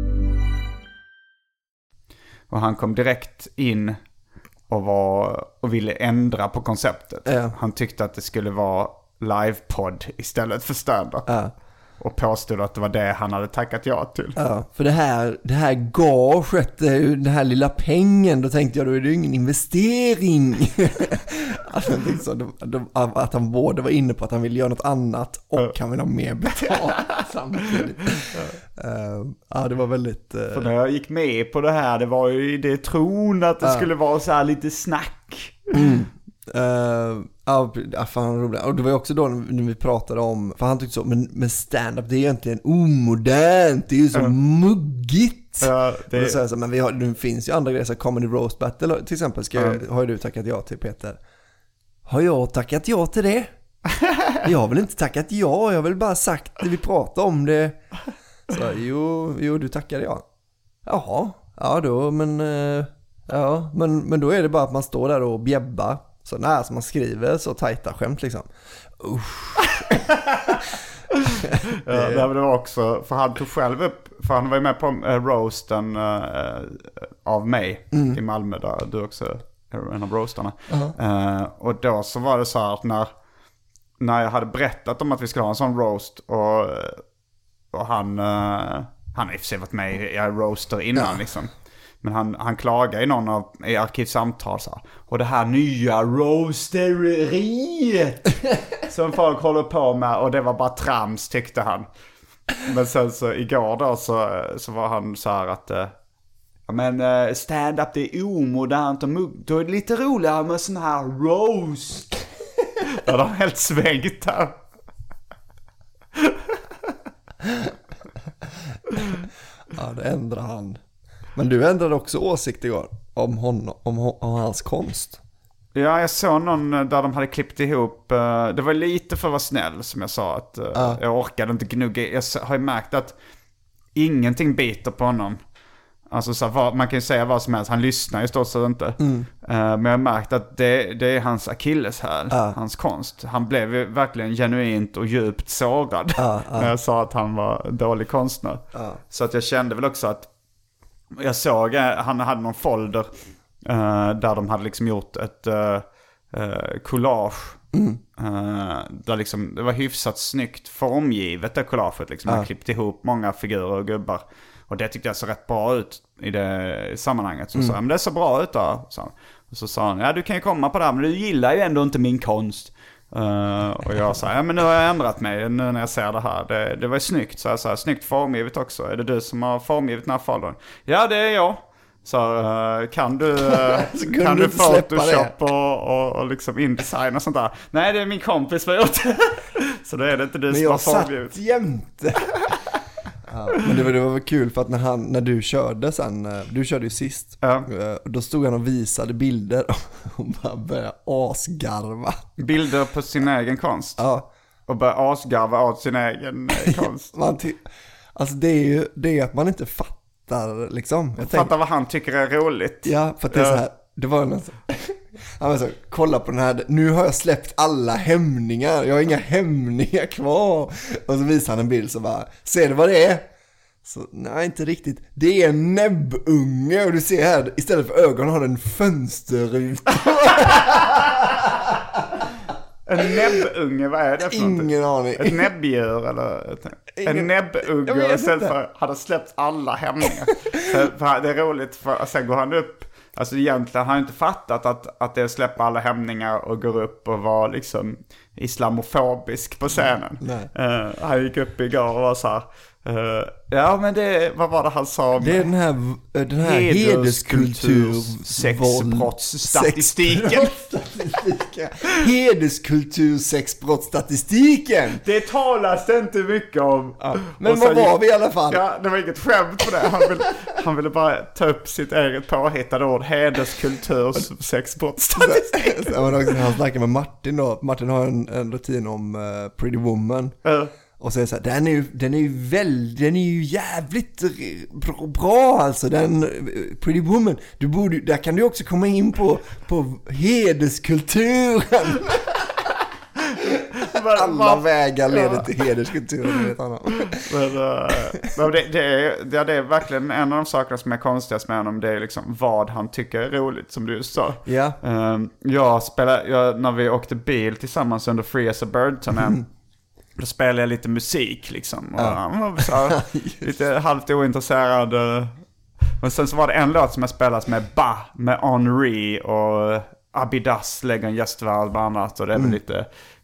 Och han kom direkt in och ville ändra på konceptet. Han tyckte att det skulle vara livepodd istället för stand-up. och påstod att det var det han hade tackat ja till. Ja, för det här gaget, den här lilla pengen, då tänkte jag då är det ju ingen investering. Att han både var inne på att han ville göra något annat och han vill ha mer betalt samtidigt. Ja, det var väldigt... För när jag gick med på det här, det var ju i det tron att det skulle vara så här lite snack. Fan roligt. Och det var ju också då när vi pratade om, för han tyckte så, men stand-up det är egentligen omodernt, det är ju så muggigt. Och då sa jag så, men det finns ju andra grejer, så comedy roast battle till exempel har ju du tackat ja till, Peter. Har jag tackat ja till det? Jag har väl inte tackat ja, jag har väl bara sagt det vi pratade om det. Så jo du tackade ja. Jaha, ja då, men ja, men då är det bara att man står där och bjäbbar. Så när man skriver så tajta skämt liksom. Det var också, för han tog själv upp, för han var ju med på roasten av mig i Malmö, där du också är en av roastarna. Och då så var det så här att när jag hade berättat om att vi skulle ha en sån roast och han har i och för sig varit med i roaster innan liksom. Men han klagar i någon i Arkivsamtal så här, och det här nya roasteriet som folk håller på med, och det var bara trams tyckte han. Men sen så igår då så var han så här att men stand-up det är omodernt och då är det lite roligare med sån här roast. Ja, de har helt svängt här. Ja, det ändrar han. Men du ändrade också åsikt igår om honom, om hans konst. Ja, jag såg någon där de hade klippt ihop. Det var lite för att vara snäll som jag sa. Att jag orkade inte gnugga. Jag har ju märkt att ingenting biter på honom. Alltså så här, man kan ju säga vad som helst. Han lyssnar ju stort sett inte. Men jag har märkt att det är hans akilles här. Hans konst. Han blev ju verkligen genuint och djupt sårad när jag sa att han var dålig konstnär. Så att jag kände väl också att jag såg, han hade någon folder där de hade liksom gjort ett collage där liksom, det var hyfsat snyggt formgivet det collaget liksom. Han klippt ihop många figurer och gubbar, och det tyckte jag så rätt bra ut i det sammanhanget. Så sa jag, men det är så bra ut då. Och så sa han, ja du kan ju komma på det här, men du gillar ju ändå inte min konst. Och jag sa, ja men nu har jag ändrat mig nu när jag ser det här. Det var ju snyggt, så jag sa, snyggt formgivet också. Är det du som har formgivet den här foldern? Ja, det är jag. Så kan du Photoshop och liksom InDesign och sånt där? Nej, det är min kompis som har gjort det. Så då är det inte du som har formgivet. Men jag satt jämte. Men det var väl kul för att när du körde sen, du körde ju sist, då stod han och visade bilder och bara började asgarva. Bilder på sin egen konst? Ja. Och började asgarva åt sin egen konst? Alltså det är att man inte fattar liksom. Fattar vad han tycker är roligt. Ja, för att det är så här, det var någon så, han var så, kolla på den här, nu har jag släppt alla hämningar, jag har inga hämningar kvar. Och så visar han en bild så bara, ser du vad det är? Så nej, inte riktigt. Det är en näbbunge, och du ser här, istället för ögon har den en fönsterruta. En näbbunge, vad är det för Ingen aning. Ett näbbdjur eller en näbbunge, och sen för hade släppt alla hämningar. För det är roligt, för sen går han upp. Alltså egentligen har han inte fattat att det släpper alla hämningar och går upp och var liksom islamofobisk på scenen. Han gick upp igår och var så här, ja men vad var det han sa om? Det är den här hederskultur sexbrottsstatistiken. Hederskultur-sexbrottsstatistiken. Det talas det inte mycket om. Men vad var vi i alla fall? Ja, det var inget skämt på det. Han ville bara ta upp sitt eget påhittade ord. Hederskultur-sexbrottsstatistik. Han snackade med Martin då. Martin har en rutin om Pretty Woman. Och säger så här, den är ju jävligt bra alltså, den Pretty Woman. Där kan du också komma in på hederskulturen. Alla vägar leder till hederskulturen. Men det är verkligen en av de sakerna som är konstigast med honom. Det är liksom vad han tycker är roligt, som du just sa. Ja. När vi åkte bil tillsammans under Free as a Bird-turnén, Då spelade jag lite musik liksom. Och han var så här, lite halvt ointresserad. Men sen så var det en låt som jag spelade med Henri och Abidas lägger en gästvärld bland annat. Och det är väl lite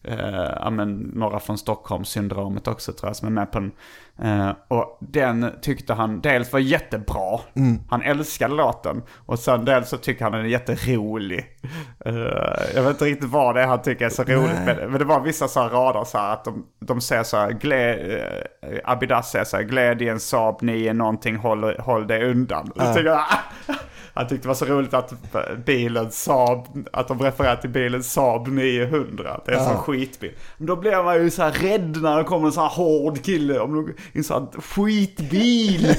några från Stockholm-syndromet också tror jag som är med på den. Och den tyckte han dels var jättebra. Han älskade låten. Och sen dels så tycker han den är jätterolig. Jag vet inte riktigt vad det är han tycker är så roligt. Men det var vissa så här rader så här att de säger så här, Abidas säger så här, glädje i en Saab 9 någonting, håll det undan. Han tyckte det var så roligt att bilen Saab, att de refererar till bilen Saab 900. Det är en sån skitbil. Men då blev man ju så här rädd när det kommer en sån här hård kille om en sån här skitbil.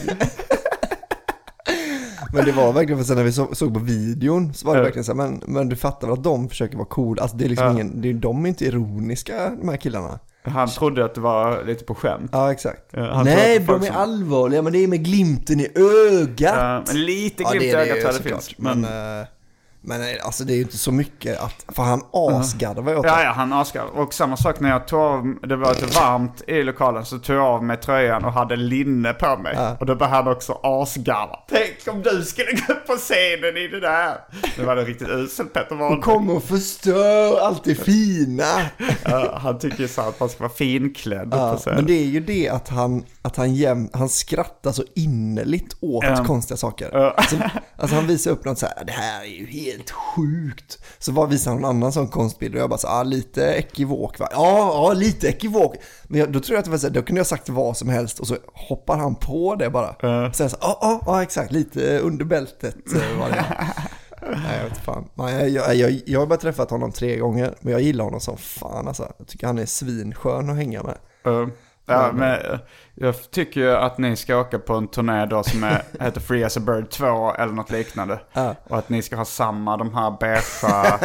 Men det var verkligen, för sen när vi såg på videon så var det verkligen så här, men du fattar väl att de försöker vara cool. Alltså det är liksom de är inte ironiska, de här killarna. Han trodde att det var lite på skämt. Ja, exakt. Nej, de är allvarliga, men det är med glimten i ögat. Lite glimt i ögat tror jag det finns. Men alltså det är ju inte så mycket att... För han asgarvar ju åt Ja, han asgarvar. Och samma sak när jag tog av... Det var lite varmt i lokalen så tog jag av mig tröjan och hade linne på mig. Och då började han också asgarva. Tänk om du skulle gå upp på scenen i det där. Det var det riktigt usel Peter Wahlbeck. Och kommer och förstör allt det fina. Han tycker ju så att man ska vara finklädd på scenen. Men det är ju det att han skrattar så innerligt åt konstiga saker. Alltså han visar upp något så här, det här är ju helt sjukt. Så visar han någon annan sån konstbild och jag bara så lite ekivok va? Ja, lite ekivok. Men då tror jag att det var så här, då kunde jag sagt vad som helst och så hoppar han på det bara. Så jag sa, ja exakt, lite under bältet var det. Nej, jag vet fan. Jag har bara träffat honom 3 gånger, men jag gillar honom som fan alltså. Jag tycker han är svinskön att hänga med. Ja, men jag tycker ju att ni ska åka på en turné då som heter Free as a Bird 2 eller något liknande. Och att ni ska ha samma de här beigea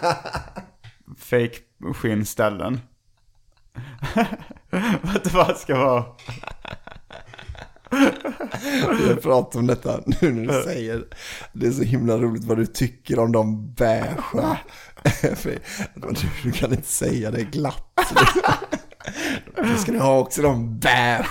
fake skinnställen. Vad det ska vara. Jag pratar om detta nu när du säger. Det är så himla roligt vad du tycker om de beigea. Du kan inte säga det glatt. Då ska ni ha också de beigea.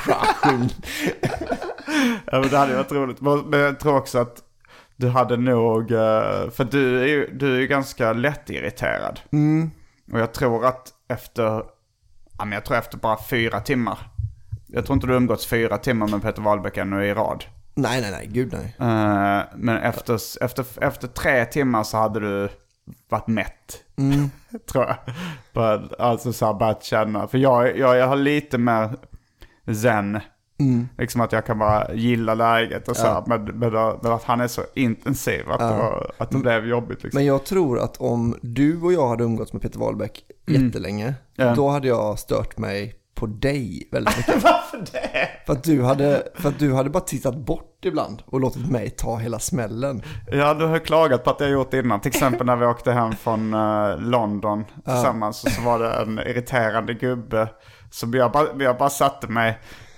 Ja, men det hade varit roligt. Men jag tror också att du hade nog... För du är ju ganska lättirriterad. Och jag tror att efter bara 4 timmar. Jag tror inte du umgåtts 4 timmar med Peter Wahlbeck ännu i rad. Nej, gud nej. Men efter 3 timmar så hade du varit mätt. Tror jag. Alltså så här bara att känna. För jag har lite mer zen. Liksom att jag kan bara gilla läget och så här, men att han är så intensiv att det blev jobbigt liksom. Men jag tror att om du och jag hade umgåtts med Peter Wahlbeck jättelänge, då hade jag stört mig på dig väldigt mycket. Varför det? För att du hade bara tittat bort ibland och låtit mig ta hela smällen. Ja, du har klagat på att jag har gjort innan. Till exempel när vi åkte hem från London tillsammans så var det en irriterande gubbe som jag bara satte mig.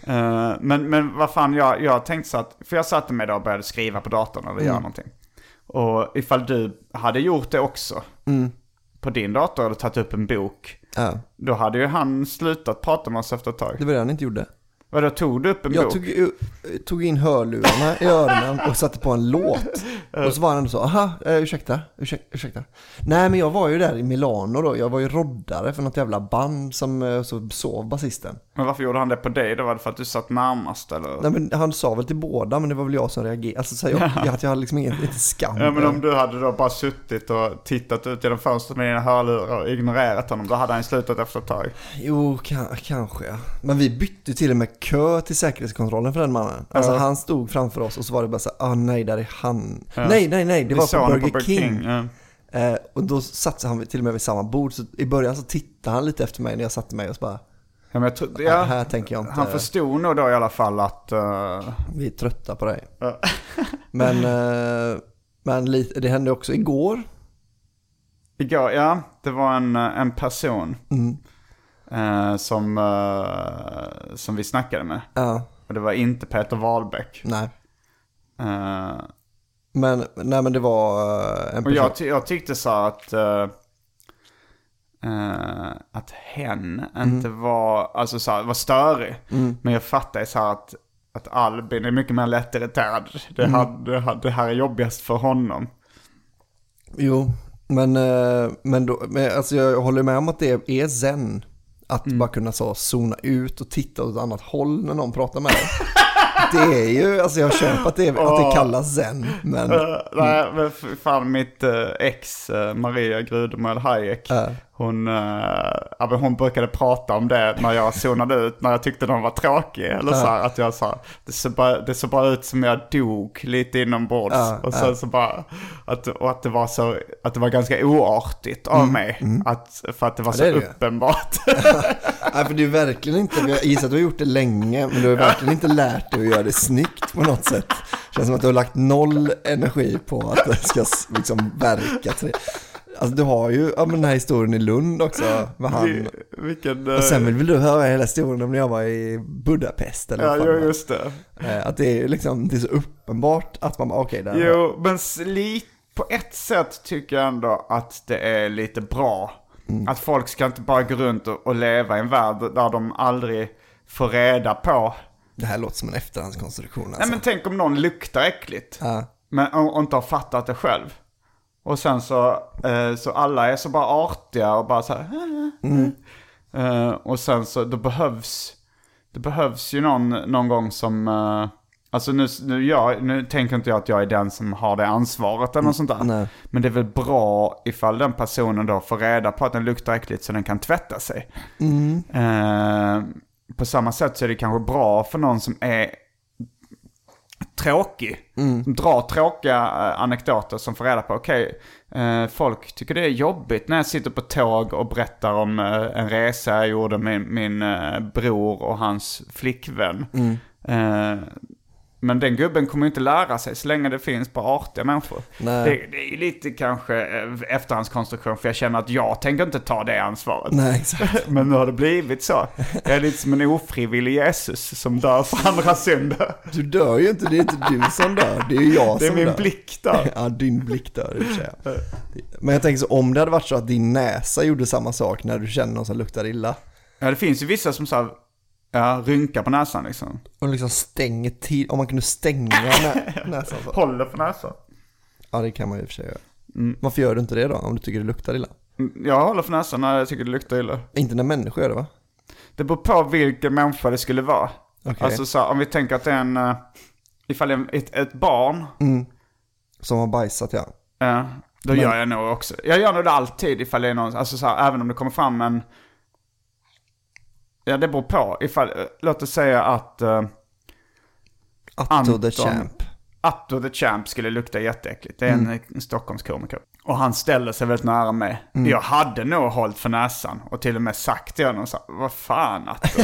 Men vad fan, jag tänkte så att... För jag satte mig då och började skriva på datorn eller göra någonting. Och ifall du hade gjort det också på din dator eller tagit upp en bok, då hade ju han slutat prata med oss efter ett tag. Det var det han inte gjorde. Vadå, tog du upp en bok? Jag tog in hörlurarna i öronen och satte på en låt. Och så var han så, ursäkta. Nej, men jag var ju där i Milano då. Jag var ju roddare för något jävla band som så sov basisten. Men varför gjorde han det på dig? Det var det för att du satt närmast eller? Nej, men han sa väl till båda, men det var väl jag som reagerade. Alltså så jag hade liksom inte skam. Ja, men om du hade då bara suttit och tittat ut genom fönstret med dina hörlurar och ignorerat honom, då hade han slutat efter ett tag. Jo, kanske ja. Men vi bytte till och med kö till säkerhetskontrollen för den mannen. Alltså han stod framför oss och så var det bara så nej, där är han. Nej, det var på Burger King. Och då satt han till och med vid samma bord. Så i början så tittade han lite efter mig när jag satte mig och så bara... Ja, men här tänker jag inte... Han förstod nog då i alla fall att... Vi är trötta på dig. Men lite, det hände också igår. Igår, ja. Det var en person som vi snackade med. Och det var inte Peter Wahlbeck. Nej. Men det var en person. Och jag tyckte så att att hen inte var, alltså så här, var störig. Men jag fattar så här att Albin är mycket mer lättirriterad. Det här är jobbigast för honom. Jo, men alltså jag håller med om att det är zen att bara kunna så zona ut och titta åt ett annat håll när någon pratar med dig. Det är ju, alltså jag köper att det kallas zen, men... Nej, men fan mitt ex Maria Grudemål Hayek, hon brukade prata om det när jag zonade ut, när jag tyckte de var tråkiga. Eller så här, att jag sa, det såg bara ut som jag dog lite inombords. Och sen så bara, att det var ganska oartigt av mig. För att det var så uppenbart. Nej, för det är verkligen inte, jag gissar att du har gjort det länge, men du har verkligen inte lärt dig att göra det snyggt på något sätt. Det känns som att du har lagt noll energi på att det ska liksom verka. Alltså du har ju den här historien i Lund också med han. Och sen vill du höra hela historien om när jag var i Budapest eller vad fan. Ja, just det. Att det är liksom, det är så uppenbart att man bara där. Jo, men på ett sätt tycker jag ändå att det är lite bra. Att folk ska inte bara gå runt och leva i en värld där de aldrig får reda på. Det här låter som en efterhandskonstruktion alltså. Nej, men tänk om någon luktar äckligt. Men och inte har fattat det själv. Och sen så alla är så bara artiga och bara så här. Och sen så det behövs ju någon gång som alltså nu tänker inte jag att jag är den som har det ansvaret eller något sånt där. Nej. Men det är väl bra ifall den personen då får reda på att den luktar äckligt så den kan tvätta sig. På samma sätt så är det kanske bra för någon som är tråkig. Som drar tråkiga anekdoter som får reda på folk tycker det är jobbigt när jag sitter på tåg och berättar om en resa jag gjorde med min bror och hans flickvän. Men den gubben kommer inte lära sig så länge det finns bara artiga människor. Det är lite kanske efterhandskonstruktion, för jag känner att jag tänker inte ta det ansvaret. Nej, exakt. Men nu har det blivit så. Jag är lite som en ofrivillig Jesus som dör för andra synder. Du dör ju inte, det är inte du som dör, det är ju jag som dör. Det är min blick där. Ja, din blick dör i och för sig. Men jag tänker så, om det hade varit så att din näsa gjorde samma sak när du känner någon som luktar illa. Ja, det finns ju vissa som så rynkar på näsan liksom. Och liksom stänger till, om man kunde stänga näsan så. Håller på näsan. Ja, det kan man ju i och för sig göra. Varför gör du inte det då, om du tycker det luktar illa? Jag håller för näsan när jag tycker det luktar illa. Inte när människor gör det, va? Det beror på vilken människa det skulle vara. Okay. Alltså så, om vi tänker att det är ifall ett barn som har bajsat, då gör jag nog också. Jag gör nog det alltid ifall det är någon, alltså så här, även om det kommer fram en. Ja, det beror på. Låt oss säga att Atto the Champ. Atto the Champ skulle lukta jätteäckligt. Det är en Stockholmskomiker. Och han ställer sig väldigt nära mig. Jag hade nog hållit för näsan och till och med sagt till honom så här, vad fan Atto?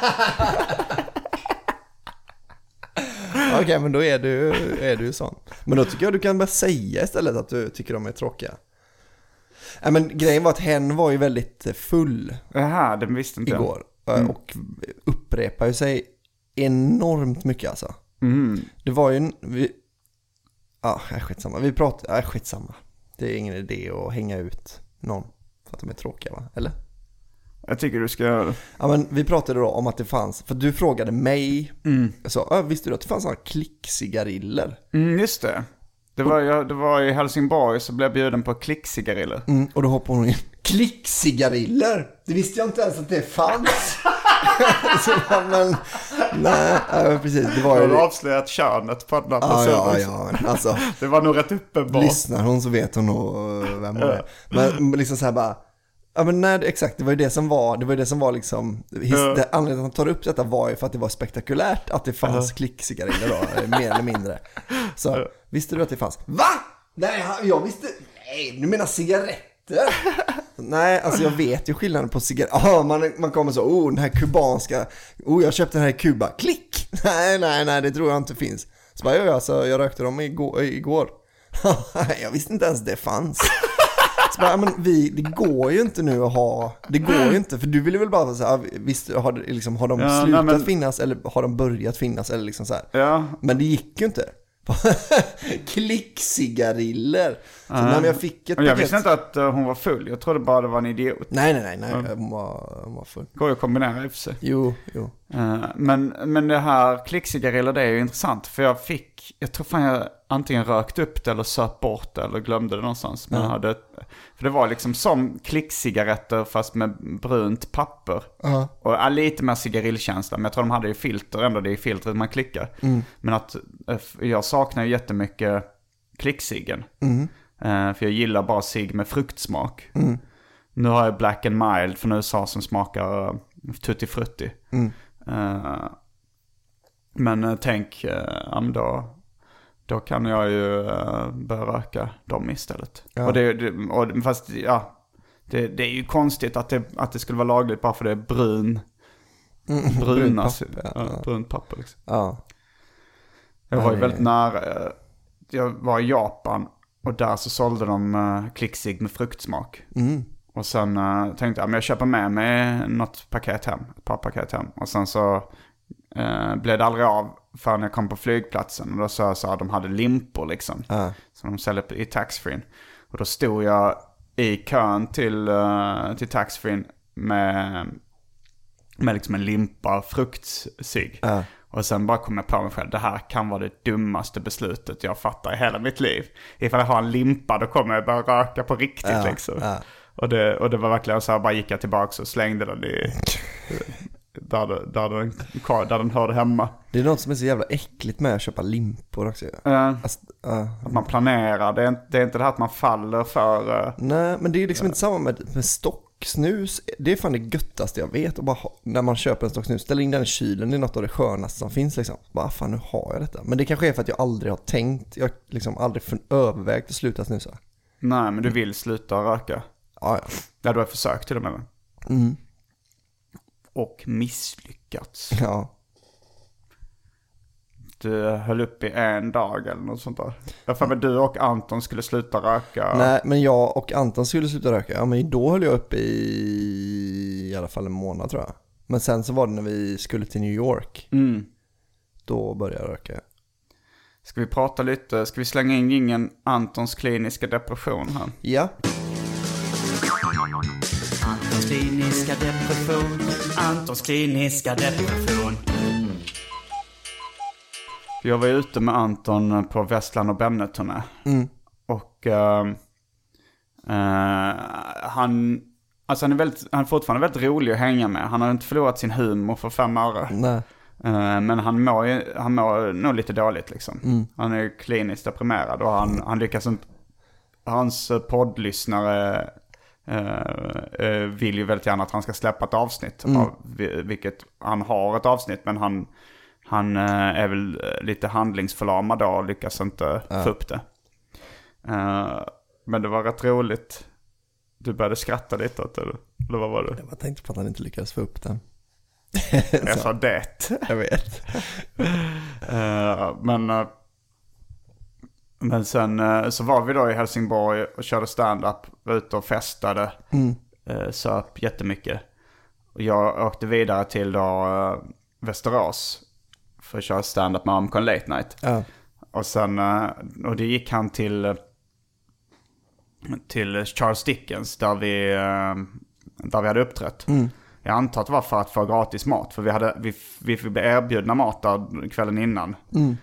Okej, men då är du sån. Men då tycker jag du kan bara säga istället att du tycker de är tråkiga. Men grejen var att hen var ju väldigt full. Jaha, det visste inte igår. Och upprepar ju sig enormt mycket alltså. Det var ju skitsamma. Vi pratade, skitsamma. Det är ingen idé att hänga ut någon för att de är tråkiga, va? Eller? Jag tycker du ska göra det. Ja, men vi pratade då om att det fanns, för du frågade mig. Så, visste du att det fanns sådana klickcigariller? Just det. Det var i Helsingborg så blev jag bjuden på klickcigariller. Och då hoppade hon in. Klickcigariller? Det visste jag inte ens att det fanns. Så, men, nej, precis. Det var ju... Du har avslöjat könet på den här personen. Ja, alltså, det var nog rätt uppenbart. Lyssnar hon så vet hon nog vem hon är. Men liksom så här bara... Ja, men nej, exakt, det var ju det som var liksom anledningen att man tar upp detta var ju för att det var spektakulärt att det fanns klickcigariller då, mer eller mindre. Så visste du att det fanns? Va? Nej, jag visste. Nej, du menar cigaretter? Nej, alltså jag vet ju skillnaden på cigaretter. Man kommer så, den här kubanska, jag köpte den här i Kuba. Klick! Nej, det tror jag inte finns. Så bara, alltså, jag rökte dem igår. Jag visste inte ens det fanns. Så bara, men det går ju inte nu att ha. Det går ju inte, för du ville väl bara säga, visst har de slutat finnas eller har de börjat finnas eller liksom så här. Ja. Men det gick ju inte. Klickcigariller. Så när jag fick ett paket... Jag visste inte att hon var full. Jag trodde bara det var en idiot. Nej. Hon var full. Går ju att kombinera i och för sig. Jo. Men det här klickcigariller, det är ju intressant. För jag tror fan jag antingen rökt upp det eller söp bort det eller glömde det någonstans. Men för det var liksom som klickcigaretter fast med brunt papper. Och lite mer cigarillkänsla. Men jag tror de hade ju filter, ändå det är filtret man klickar. Men att jag saknar ju jättemycket klickciggen. För jag gillar bara cigg med fruktsmak. Nu har jag Black and Mild från USA som smakar Tutti Frutti. Men tänk, då kan jag ju börja röka dem istället. Ja. Det är ju konstigt att det skulle vara lagligt bara för det är brunt papper liksom. Ja. Jag var ju väldigt nära. Jag var i Japan och där så sålde de klickcigg med fruktsmak. Och sen tänkte jag, men jag köper med mig ett par paket hem. Och sen så blev det aldrig av förrän jag kom på flygplatsen. Och då sa jag så att de hade limpor liksom. Som de säljer i taxfree. Och då stod jag i kön till taxfree med liksom en limpa fruktcigg. Och sen bara kom jag på mig själv, det här kan vara det dummaste beslutet jag fattar i hela mitt liv. Ifall jag har en limpa, då kommer jag börja röka på riktigt liksom. Och det var verkligen så här, bara gick jag tillbaka och slängde den där den hörde hemma. Det är något som är så jävla äckligt med att köpa limpor också. Att man planerar, det är inte det här att man faller för... Nej, men det är liksom inte samma med stocksnus. Det är fan det göttaste jag vet. Och bara när man köper en stocksnus, ställer in den i kylen, det är något av det skönaste som finns liksom. Bara fan, nu har jag detta. Men det kanske är för att jag aldrig har tänkt, jag liksom aldrig övervägt att sluta snusa. Nej, men du vill sluta röka. Ja. Ja, du har försökt till och med. Och misslyckats. Ja. Du höll upp i en dag eller något sånt där. Jag för mig du och Anton skulle sluta röka. Nej, men jag och Anton skulle sluta röka. Ja, men då höll jag upp i alla fall en månad tror jag. Men sen så var det när vi skulle till New York. Då började jag röka. Ska vi prata lite? Ska vi slänga in ingen Antons kliniska depression här? Ja. Antons kliniska depression. Antons kliniska depression. Jag var ute med Anton på Westland och Bennet-turné. Och han är fortfarande väldigt rolig att hänga med. Han har inte förlorat sin humor för 5 år. Nej. Men han mår nog lite dåligt liksom. Han är kliniskt deprimerad och han lyckas inte. Hans poddlyssnare vill ju väldigt gärna att han ska släppa ett avsnitt. Vilket han har ett avsnitt, men han är väl lite handlingsförlamad då och lyckas inte få upp det. Men det var rätt roligt. Du började skratta lite åt det, eller vad var det? Jag tänkte på att han inte lyckades få upp den. Jag sa det. Jag vet. Men sen så var vi då i Helsingborg och körde stand-up, var ute och festade, söp jättemycket. Och jag åkte vidare till då Västerås för att köra stand-up med Amcon Late Night. Och sen och det gick han till Charles Dickens där vi hade uppträtt. Jag antar att det var för att få gratis mat, för vi fick bli erbjudna mat där kvällen innan.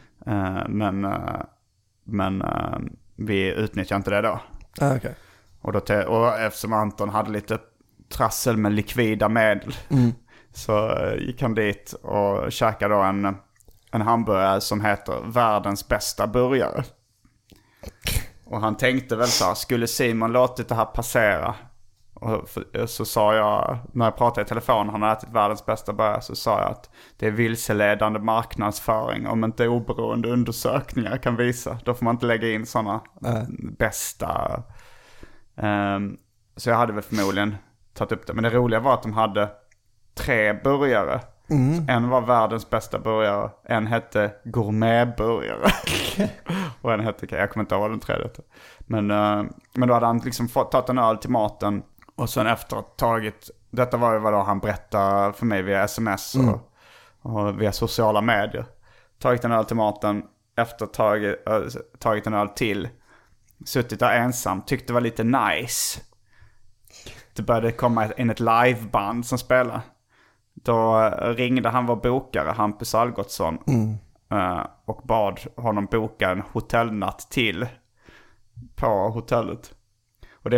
Men vi utnyttjade inte det då. Okay. Och eftersom Anton hade lite trassel med likvida medel så gick han dit och käkade då en hamburgare som heter världens bästa burgare. Och han tänkte väl så här, skulle Simon låtit det här passera? Och så sa jag, när jag pratade i telefon, han hade ätit världens bästa burgare, så sa jag att det är vilseledande marknadsföring om inte oberoende undersökningar kan visa. Då får man inte lägga in sådana bästa. Så jag hade väl förmodligen tagit upp det. Men det roliga var att de hade 3 burgare. En var världens bästa burgare. En hette gourmetburgare. Och en hette, jag kommer inte ihåg vad den tredje hette. Men då hade han liksom tagit en öl till maten. Och sen efteråt tagit, detta var ju vad då han berättade för mig via sms och via sociala medier. Tagit en öl till maten, efter tagit en öl till. Suttit där ensam. Tyckte det var lite nice. Det började komma in ett liveband som spelade. Då ringde han vår bokare, Hampus Algotsson. Och bad honom boka en hotellnatt till på hotellet. Och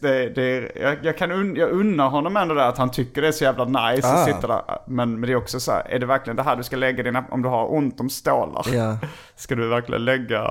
jag unnar honom ändå där att han tycker det är så jävla nice att sitta där. Men det är också så här, är det verkligen det här du ska lägga dina, om du har ont om stålar? Ska du verkligen lägga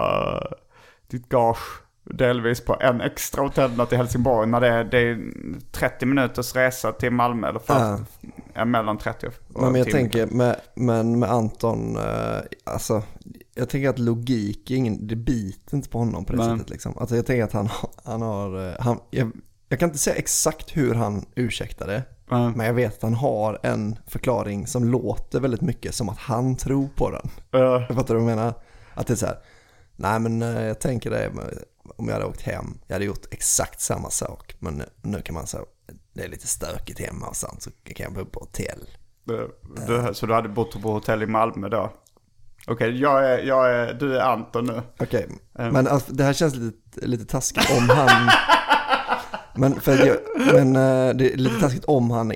ditt gage delvis på en extra hotellnatt i Helsingborg när det är 30 minuters resa till Malmö eller mellan 30 och men jag tänker med Anton, alltså jag tänker att logik det biter inte på honom på det sättet liksom. Alltså jag tänker att han har jag kan inte säga exakt hur han ursäktar det, men jag vet att han har en förklaring som låter väldigt mycket som att han tror på den. Jag fattar vad du menar, att det är så här: nej men jag tänker det, om jag hade åkt hem, jag hade gjort exakt samma sak, men nu kan man säga det är lite stökigt hemma och sånt, så kan jag bo på hotell. Så du hade bott på hotell i Malmö då? Okej, du är Anton nu. Okej, men alltså, det här känns lite taskigt om han men det är lite taskigt om han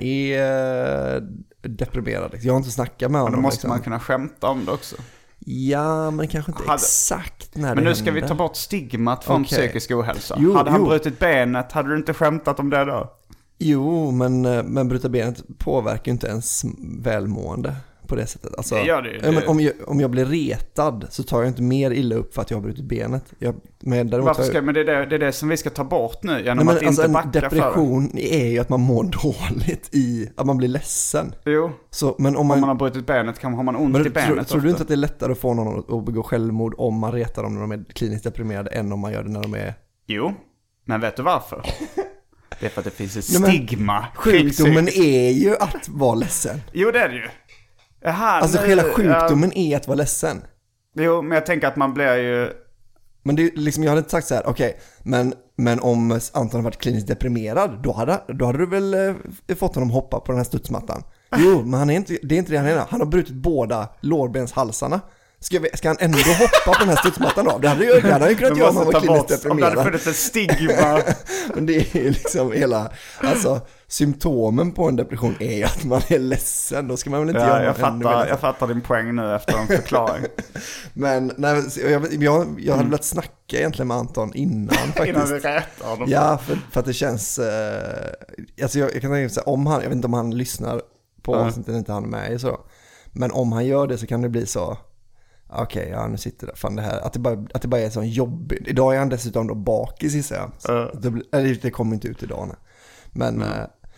är deprimerad. Jag har inte snackat med honom. Då måste man kunna skämta om det också. Ja, men kanske inte exakt när det Men nu händer. ska vi ta bort stigmat från psykisk ohälsa. Hade han brutit benet, hade du inte skämtat om det då? Jo, men bryta benet påverkar ju inte ens välmående på det sättet. Alltså, det gör det. Men om jag blir retad så tar jag inte mer illa upp för att jag har brutit benet. Men det är det som vi ska ta bort nu genom att inte backa. Depression är ju att man mår dåligt att man blir ledsen. Jo, så, men om man har brutit benet har man ont i benet. Tror du inte att det är lättare att få någon att begå självmord om man retar dem när de är kliniskt deprimerade än om man gör det när de är... Jo, men vet du varför? Det är för att det finns ett stigma. Sjukdomen är ju att vara ledsen. Jo, det är det ju. Alltså hela sjukdomen är att vara ledsen. Jo, men jag tänker att man blir ju... Men det är liksom, jag hade inte sagt så här: okej, men om Anton har varit kliniskt deprimerad, då hade du väl fått honom hoppa på den här studsmattan. Jo, men det är inte det han är. Han har brutit båda lårbenshalsarna. Ska han ändå hoppa på den här studsmattan då? Det hade ju kunnat göra om han var kliniskt deprimerad. Om det hade funnits ett stigma. Men det är liksom hela... Alltså, symptomen på en depression är ju att man är ledsen. Då ska man väl inte göra jag fattar din poäng nu efter en förklaring. Men nej, jag hade velat snacka egentligen med Anton innan faktiskt. Innan vi rättar honom. Ja, för att det känns... alltså jag kan tänka sig, jag vet inte om han lyssnar på avsnittet, inte han är med i så. Men om han gör det så kan det bli så... Okej, ja, nu sitter det. Fan, det här, att det bara är så jobbigt. Idag är han dessutom då bakis, gissar jag. Det kommer inte ut idag. Nej. Men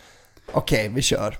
okej, vi kör.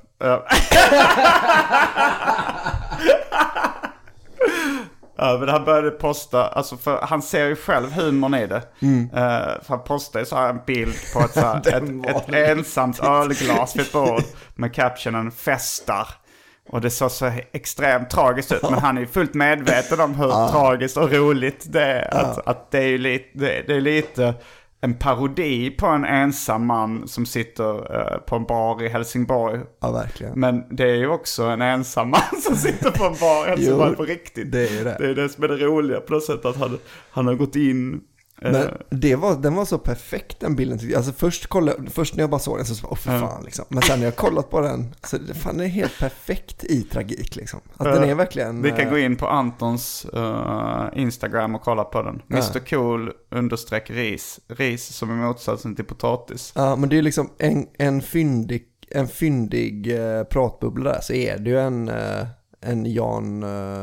Men han började posta, alltså för han ser ju själv humorn i det. För han postade så här en bild på ett ensamt ölglas vid ett bord med captionen "festar". Och det såg så extremt tragiskt ut. Men han är ju fullt medveten om hur tragiskt och roligt det är. Att det är lite en parodi på en ensam man som sitter på en bar i Helsingborg. Ja, verkligen. Men det är ju också en ensam man som sitter på en bar i Helsingborg på riktigt. Det är ju det. Det är det som är det roliga på något sätt, att han har gått in... Men den var så perfekt, den bilden. Alltså först när jag bara såg den så för fan liksom. Men sen när jag kollat på den så fan, den är helt perfekt i tragik liksom. Att den är verkligen... Vi kan gå in på Antons Instagram och kolla på den. Mr. Cool _ris. Ris som är motsatsen till potatis. Ja, men det är liksom en fyndig pratbubbla där, så är det ju en Jan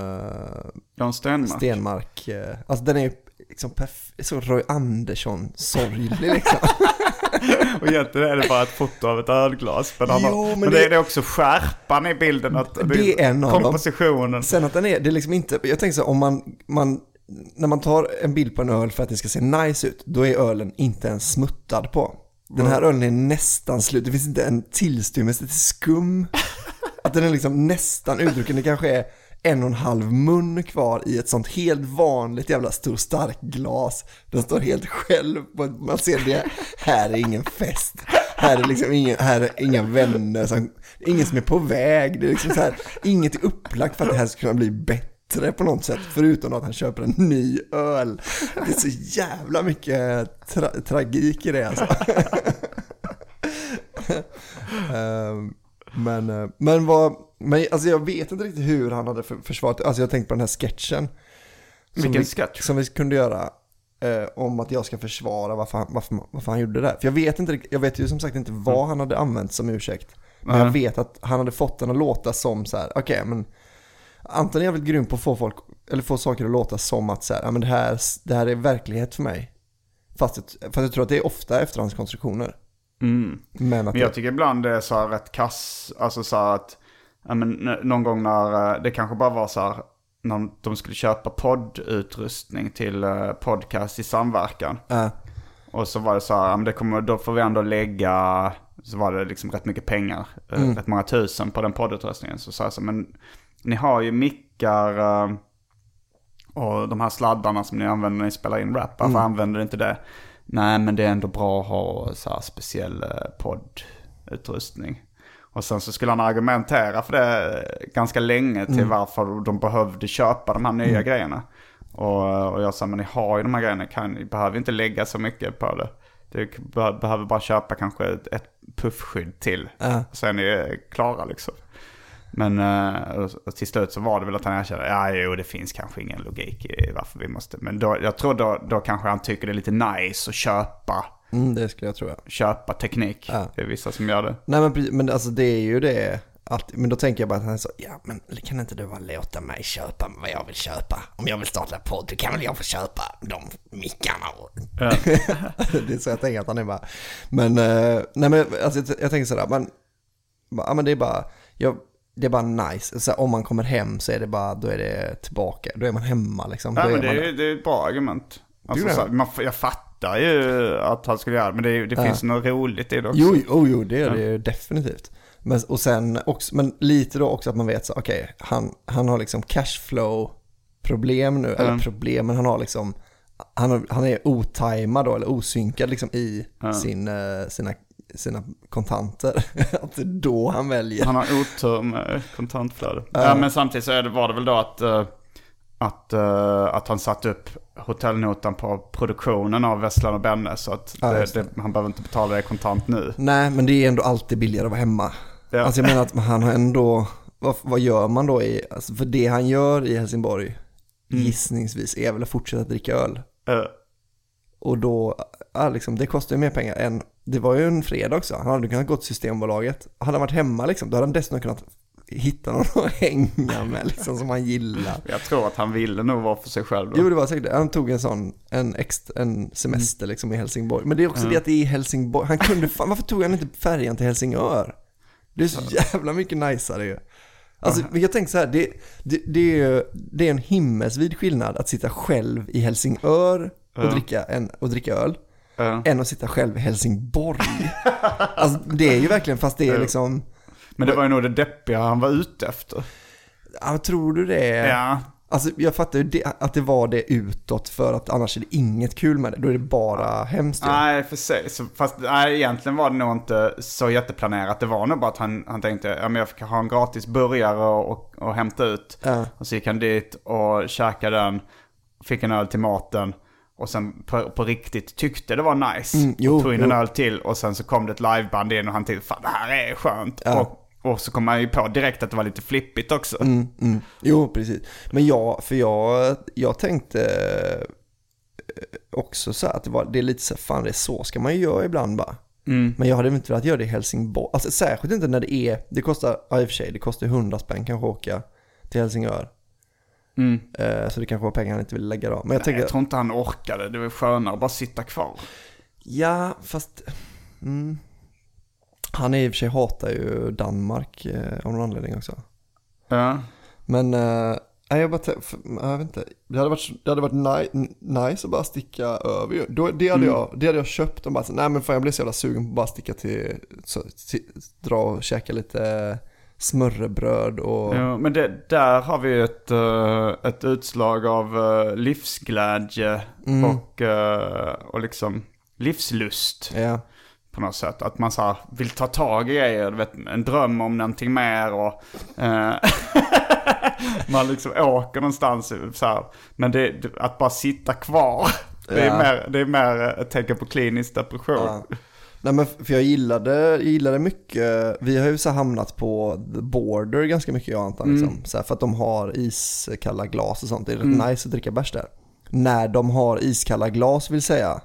Stenmark. Alltså den är ju liksom så Roy Andersson sorglig liksom. Och egentligen är det bara ett foto av ett ölglas. Men det är också skärpan i bilden, att det är en av kompositionen. Dem. Sen att den är, det är liksom inte, jag tänker så, om man när man tar en bild på en öl för att det ska se nice ut, då är ölen inte ens smuttad på. Den här ölen är nästan slut. Det finns inte en tillstymmelse till skum. Att den är liksom nästan utdrucken. Det kanske är 1,5 mun kvar i ett sånt helt vanligt jävla stor stark glas. Den står helt själv. Man ser det. Här är ingen fest. Här är liksom inga vänner. Ingen som är på väg. Det är liksom så här, inget är upplagt för att det här ska kunna bli bättre. bättre på något sätt, förutom att han köper en ny öl. Det är så jävla mycket tragik i det alltså. Men alltså jag vet inte riktigt hur han hade försvarat. Alltså jag tänkte på den här sketchen. Vilken sketch? Som vi kunde göra om att jag ska försvara varför han gjorde det. För jag vet ju som sagt inte vad han hade använt som ursäkt. Men jag vet att han hade fått den att låta som så här: okej, men Anton är väldigt grym på att få folk, eller få saker att låta som att så här, ja, men det här är verklighet för mig. Fast jag tror att det är ofta efterhandskonstruktioner. Men jag tycker ibland det är så här rätt kass, alltså så här att ja, men någon gång när det kanske bara var så här, när de skulle köpa poddutrustning till podcast i samverkan. Och så var det så här, ja, men då får vi ändå lägga, så var det liksom rätt mycket pengar, rätt många tusen på den poddutrustningen. Så sa jag så, men ni har ju mickar och de här sladdarna som ni använder när ni spelar in rap. Varför använder ni inte det? Nej, men det är ändå bra att ha så här speciell poddutrustning. Och sen så skulle han argumentera för det ganska länge till varför de behövde köpa de här nya grejerna. Och jag sa, men ni har ju de här grejerna, ni behöver inte lägga så mycket på det. Du behöver bara köpa kanske ett puffskydd till. Så är ni klara liksom. Men och till slut så var det väl att han erkände, det finns kanske ingen logik i varför vi måste. Men jag tror då kanske han tycker det är lite nice att köpa. Det skulle jag tro. Köpa teknik. Det är vissa som gör det. Nej, men alltså det är ju det. Men då tänker jag bara att han sa, men kan inte du bara låta mig köpa vad jag vill köpa? Om jag vill starta podd, då kan väl jag få köpa de mickarna. Det är så jag tänker att han är bara. Men nej, men alltså, jag tänker sådär, men det är bara det är bara nice. Så om man kommer hem så är det bara, då är det tillbaka. Då är man hemma liksom. Ja, men det är ett bra argument. Alltså, jag fattar ju att han skulle göra det, men det finns något roligt i det också. Jo, det är det ju definitivt. Och sen också, men lite då också att man vet så, okej, han har liksom cashflow problem nu, eller problem, men han har liksom han är otajmad då, eller osynkad liksom i sina kontanter. Att det är då han väljer. Han har otur med kontantflöde. Ja, men samtidigt så var det väl då att han satt upp hotellnotan på produktionen av Vesslan och Benne, så att han behöver inte betala det kontant nu. Nej, men det är ändå alltid billigare att vara hemma. Ja. Alltså jag menar att han har ändå, vad gör man då alltså för det han gör i Helsingborg gissningsvis är väl att fortsätta dricka öl. Och då liksom, det kostar ju mer pengar än, det var ju en fredag också, han hade kunnat gå till Systembolaget, hade han varit hemma liksom, då hade han dessutom kunnat hitta någon att hänga med liksom, som han gillar. Jag tror att han ville nog vara för sig själv då. Jo, det var säkert. Han tog en semester liksom i Helsingborg. Men det är också det att det är i Helsingborg. Han kunde varför tog han inte färjan till Helsingör? Det är så jävla mycket najsare ju. Alltså, jag tänker så här, det är en himmelsvid skillnad att sitta själv i Helsingör och dricka öl än att sitta själv i Helsingborg. Alltså, det är ju verkligen, fast det är liksom. Men det var ju nog det deppiga han var ute efter. Ja, tror du det? Ja. Alltså jag fattar ju att det var det utåt, för att annars är det inget kul med det. Då är det bara hemskt. Nej, för sig. Fast egentligen var det nog inte så jätteplanerat. Det var nog bara att han tänkte, men jag fick ha en gratis burgare och hämta ut. Och så gick han dit och käkade den. Fick en öl till maten. Och sen på riktigt tyckte det var nice. Och tog in en öl till. Och sen så kom det ett liveband in och han tänkte, fan det här är skönt. Och så kom man ju på direkt att det var lite flippigt också. Jo, precis. Men jag tänkte också så att det är lite så, fan det är så ska man ju göra ibland bara. Men jag hade inte velat göra det i Helsingborg. Alltså särskilt inte när det kostar, i och för sig, det kostar 100 spänn kanske åka till Helsingör. Så det kanske var pengar han inte ville lägga då. Men jag tror inte han orkade. Det var skönare att bara sitta kvar. Ja, fast han i och för sig hatar ju Danmark av någon anledning också. Ja. Men jag vet inte. Det hade varit nice att bara sticka över. Det hade jag köpt och bara så, nej men fan, jag blev så jävla sugen på att bara sticka dra och käka lite smörrebröd och. Ja, men där har vi ett utslag av livsglädje och liksom livslust. Ja. På något sätt. Att man så vill ta tag i grejer, du vet, en dröm om någonting mer och Man liksom åker någonstans så här. Men att bara sitta kvar, det är mer ett tecken på klinisk depression. Ja. Nej, men för jag gillade mycket. Vi har ju så hamnat på The Border ganska mycket, jag antar liksom. Så här, för att de har iskalla glas och sånt. Det är rätt nice att dricka bärs där. När de har iskalla glas, vill säga.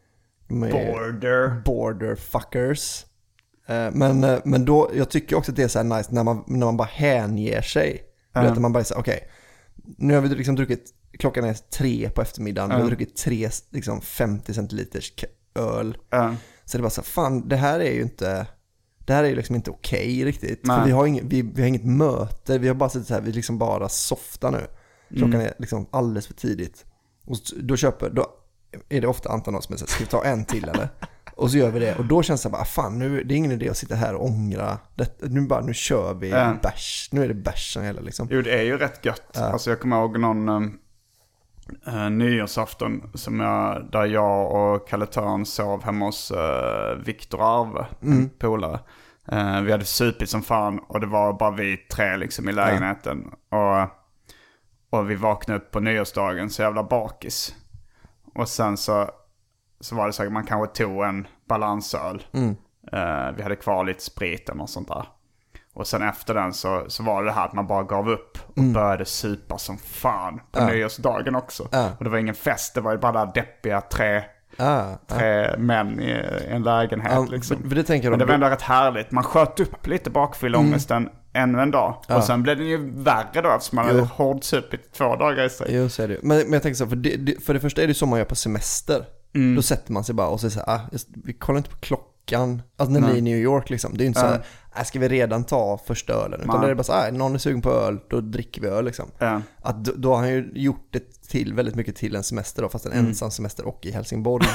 Border fuckers. Men då, jag tycker också att det är så här nice när man bara hänger sig. Du vet, man bara säger okej, nu har vi liksom druckit, klockan är 3 på eftermiddagen, vi har druckit 3 liksom 50 centiliters öl. Så det är bara så här, fan, det här är ju liksom inte okej riktigt. För vi har inget möte, vi har bara suttit så här, vi liksom bara softar nu. Klockan är liksom alldeles för tidigt. Och då är det ofta Anton som säger, ska vi ta en till eller? Och så gör vi det. Och då känns det bara, fan, nu det är ingen idé att sitta här och ångra. Nu kör vi bärs. Nu är det bärs som gäller liksom. Jo, det är ju rätt gött. Alltså jag kommer ihåg någon nyårsafton där jag och Kalle Törn sov hemma hos Viktor Arve, polare. Vi hade supit som fan och det var bara vi 3 liksom i lägenheten. Och vi vaknade upp på nyårsdagen så jävla bakis. Och sen så var det så att man kanske tog en balansöl. Vi hade kvar lite sprit och sånt där. Och sen efter den så var det här att man bara gav upp och började supa som fan på nyårsdagen också. Och det var ingen fest, det var ju bara där deppiga tre män i en lägenhet liksom. Men det var ändå rätt härligt. Man sköt upp lite bakfylleångesten ännu en dag. Och sen blev det ju värre då eftersom man hade hårdsupit 2 dagar i sig. Jo, så är det. Men jag tänker så, för det första är det så man gör på semester. Då sätter man sig bara och säger så här, vi kollar inte på klockan. Alltså när vi är i New York liksom. Det är inte så här, ska vi redan ta första ölen? Utan det är bara så här, någon är sugen på öl, då dricker vi öl liksom. Att då har han ju gjort det till väldigt mycket till en semester då, fast en ensam semester och i Helsingborg.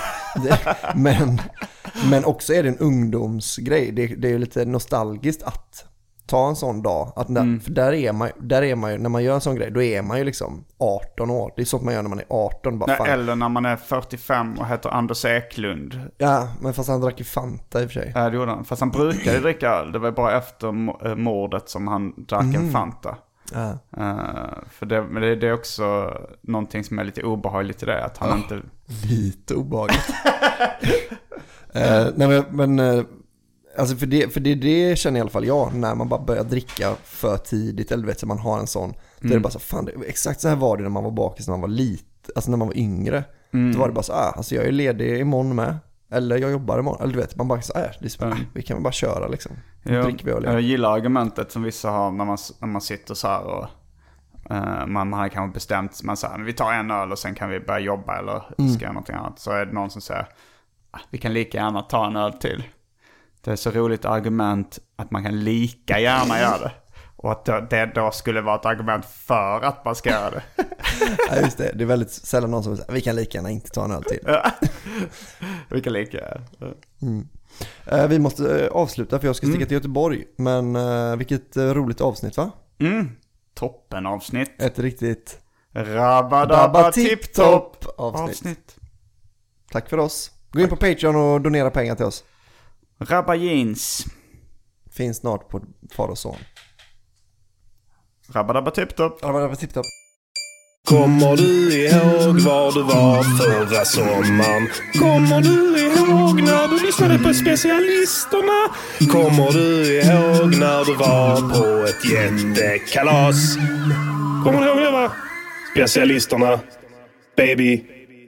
men också är det en ungdomsgrej. Det är ju lite nostalgiskt att ta en sån dag. För där är man ju, när man gör en sån grej, då är man ju liksom 18 år. Det är sånt man gör när man är 18. Bara, eller när man är 45 och heter Anders Eklund. Ja, men fast han drack ju Fanta i och för sig. Ja, det gjorde han. Fast han brukade dricka öl. Det var bara efter mordet som han drack en Fanta. För det är också någonting som är lite obehagligt i det. Att han inte... Lite obehagligt. Nej, men alltså för det känner i alla fall jag när man bara börjar dricka för tidigt, eller vet så man har en sån, då är det bara så fan, exakt så här var det när man var bakis, när man var alltså när man var yngre. Då var det bara så alltså jag är ledig imorgon med, eller jag jobbar imorgon, eller du vet, man bara så vi kan bara köra liksom. Jag gillar argumentet som vissa har när man sitter så här och man har kanske bestämt, man säger vi tar en öl och sen kan vi börja jobba eller ska göra någonting annat, så är det någon som säger vi kan lika gärna ta en öl till. Det är så roligt argument att man kan lika gärna göra det. Och att det då skulle vara ett argument för att man ska göra det. Ja, just det. Det är väldigt sällan någon som säger vi kan lika gärna inte ta en öl till. Vi kan lika. Vi måste avsluta för jag ska sticka till Göteborg. Men vilket roligt avsnitt, va? Toppen avsnitt. Ett riktigt rabba tipptopp avsnitt. Tack för oss. Gå in på Patreon och donera pengar till oss. Rabba jeans. Finns snart på Far och Son. Rabba tipptopp. Kommer du ihåg var du var förra sommaren? Kommer du ihåg när du lyssnade på specialisterna? Kommer du ihåg när du var på ett jättekalas? Kommer du ihåg det, va? Specialisterna, baby.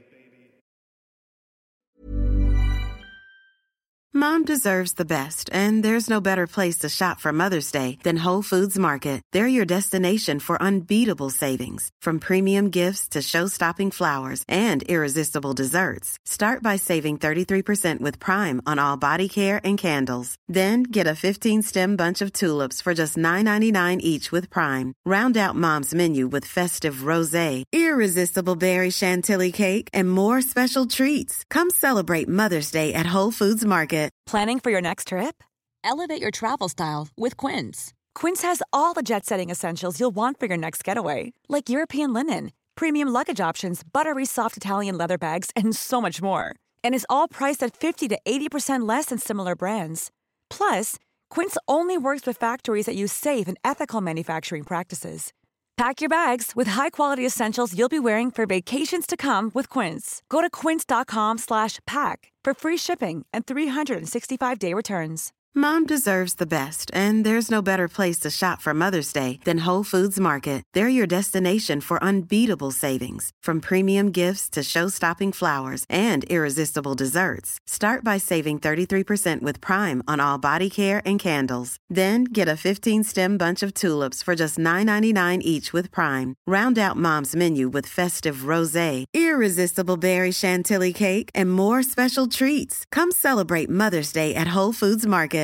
Mom deserves the best, and there's no better place to shop for Mother's Day than Whole Foods Market. They're your destination for unbeatable savings, from premium gifts to show-stopping flowers and irresistible desserts. Start by saving 33% with Prime on all body care and candles. Then get a 15-stem bunch of tulips for just $9.99 each with Prime. Round out Mom's menu with festive rosé, irresistible berry chantilly cake, and more special treats. Come celebrate Mother's Day at Whole Foods Market. Planning for your next trip? Elevate your travel style with Quince. Quince has all the jet-setting essentials you'll want for your next getaway, like European linen, premium luggage options, buttery soft Italian leather bags, and so much more. And is all priced at 50 to 80% less than similar brands. Plus, Quince only works with factories that use safe and ethical manufacturing practices. Pack your bags with high-quality essentials you'll be wearing for vacations to come with Quince. Go to quince.com/pack for free shipping and 365-day returns. Mom deserves the best, and there's no better place to shop for Mother's Day than Whole Foods Market. They're your destination for unbeatable savings, from premium gifts to show-stopping flowers and irresistible desserts. Start by saving 33% with Prime on all body care and candles. Then get a 15-stem bunch of tulips for just $9.99 each with Prime. Round out Mom's menu with festive rosé, irresistible berry chantilly cake, and more special treats. Come celebrate Mother's Day at Whole Foods Market.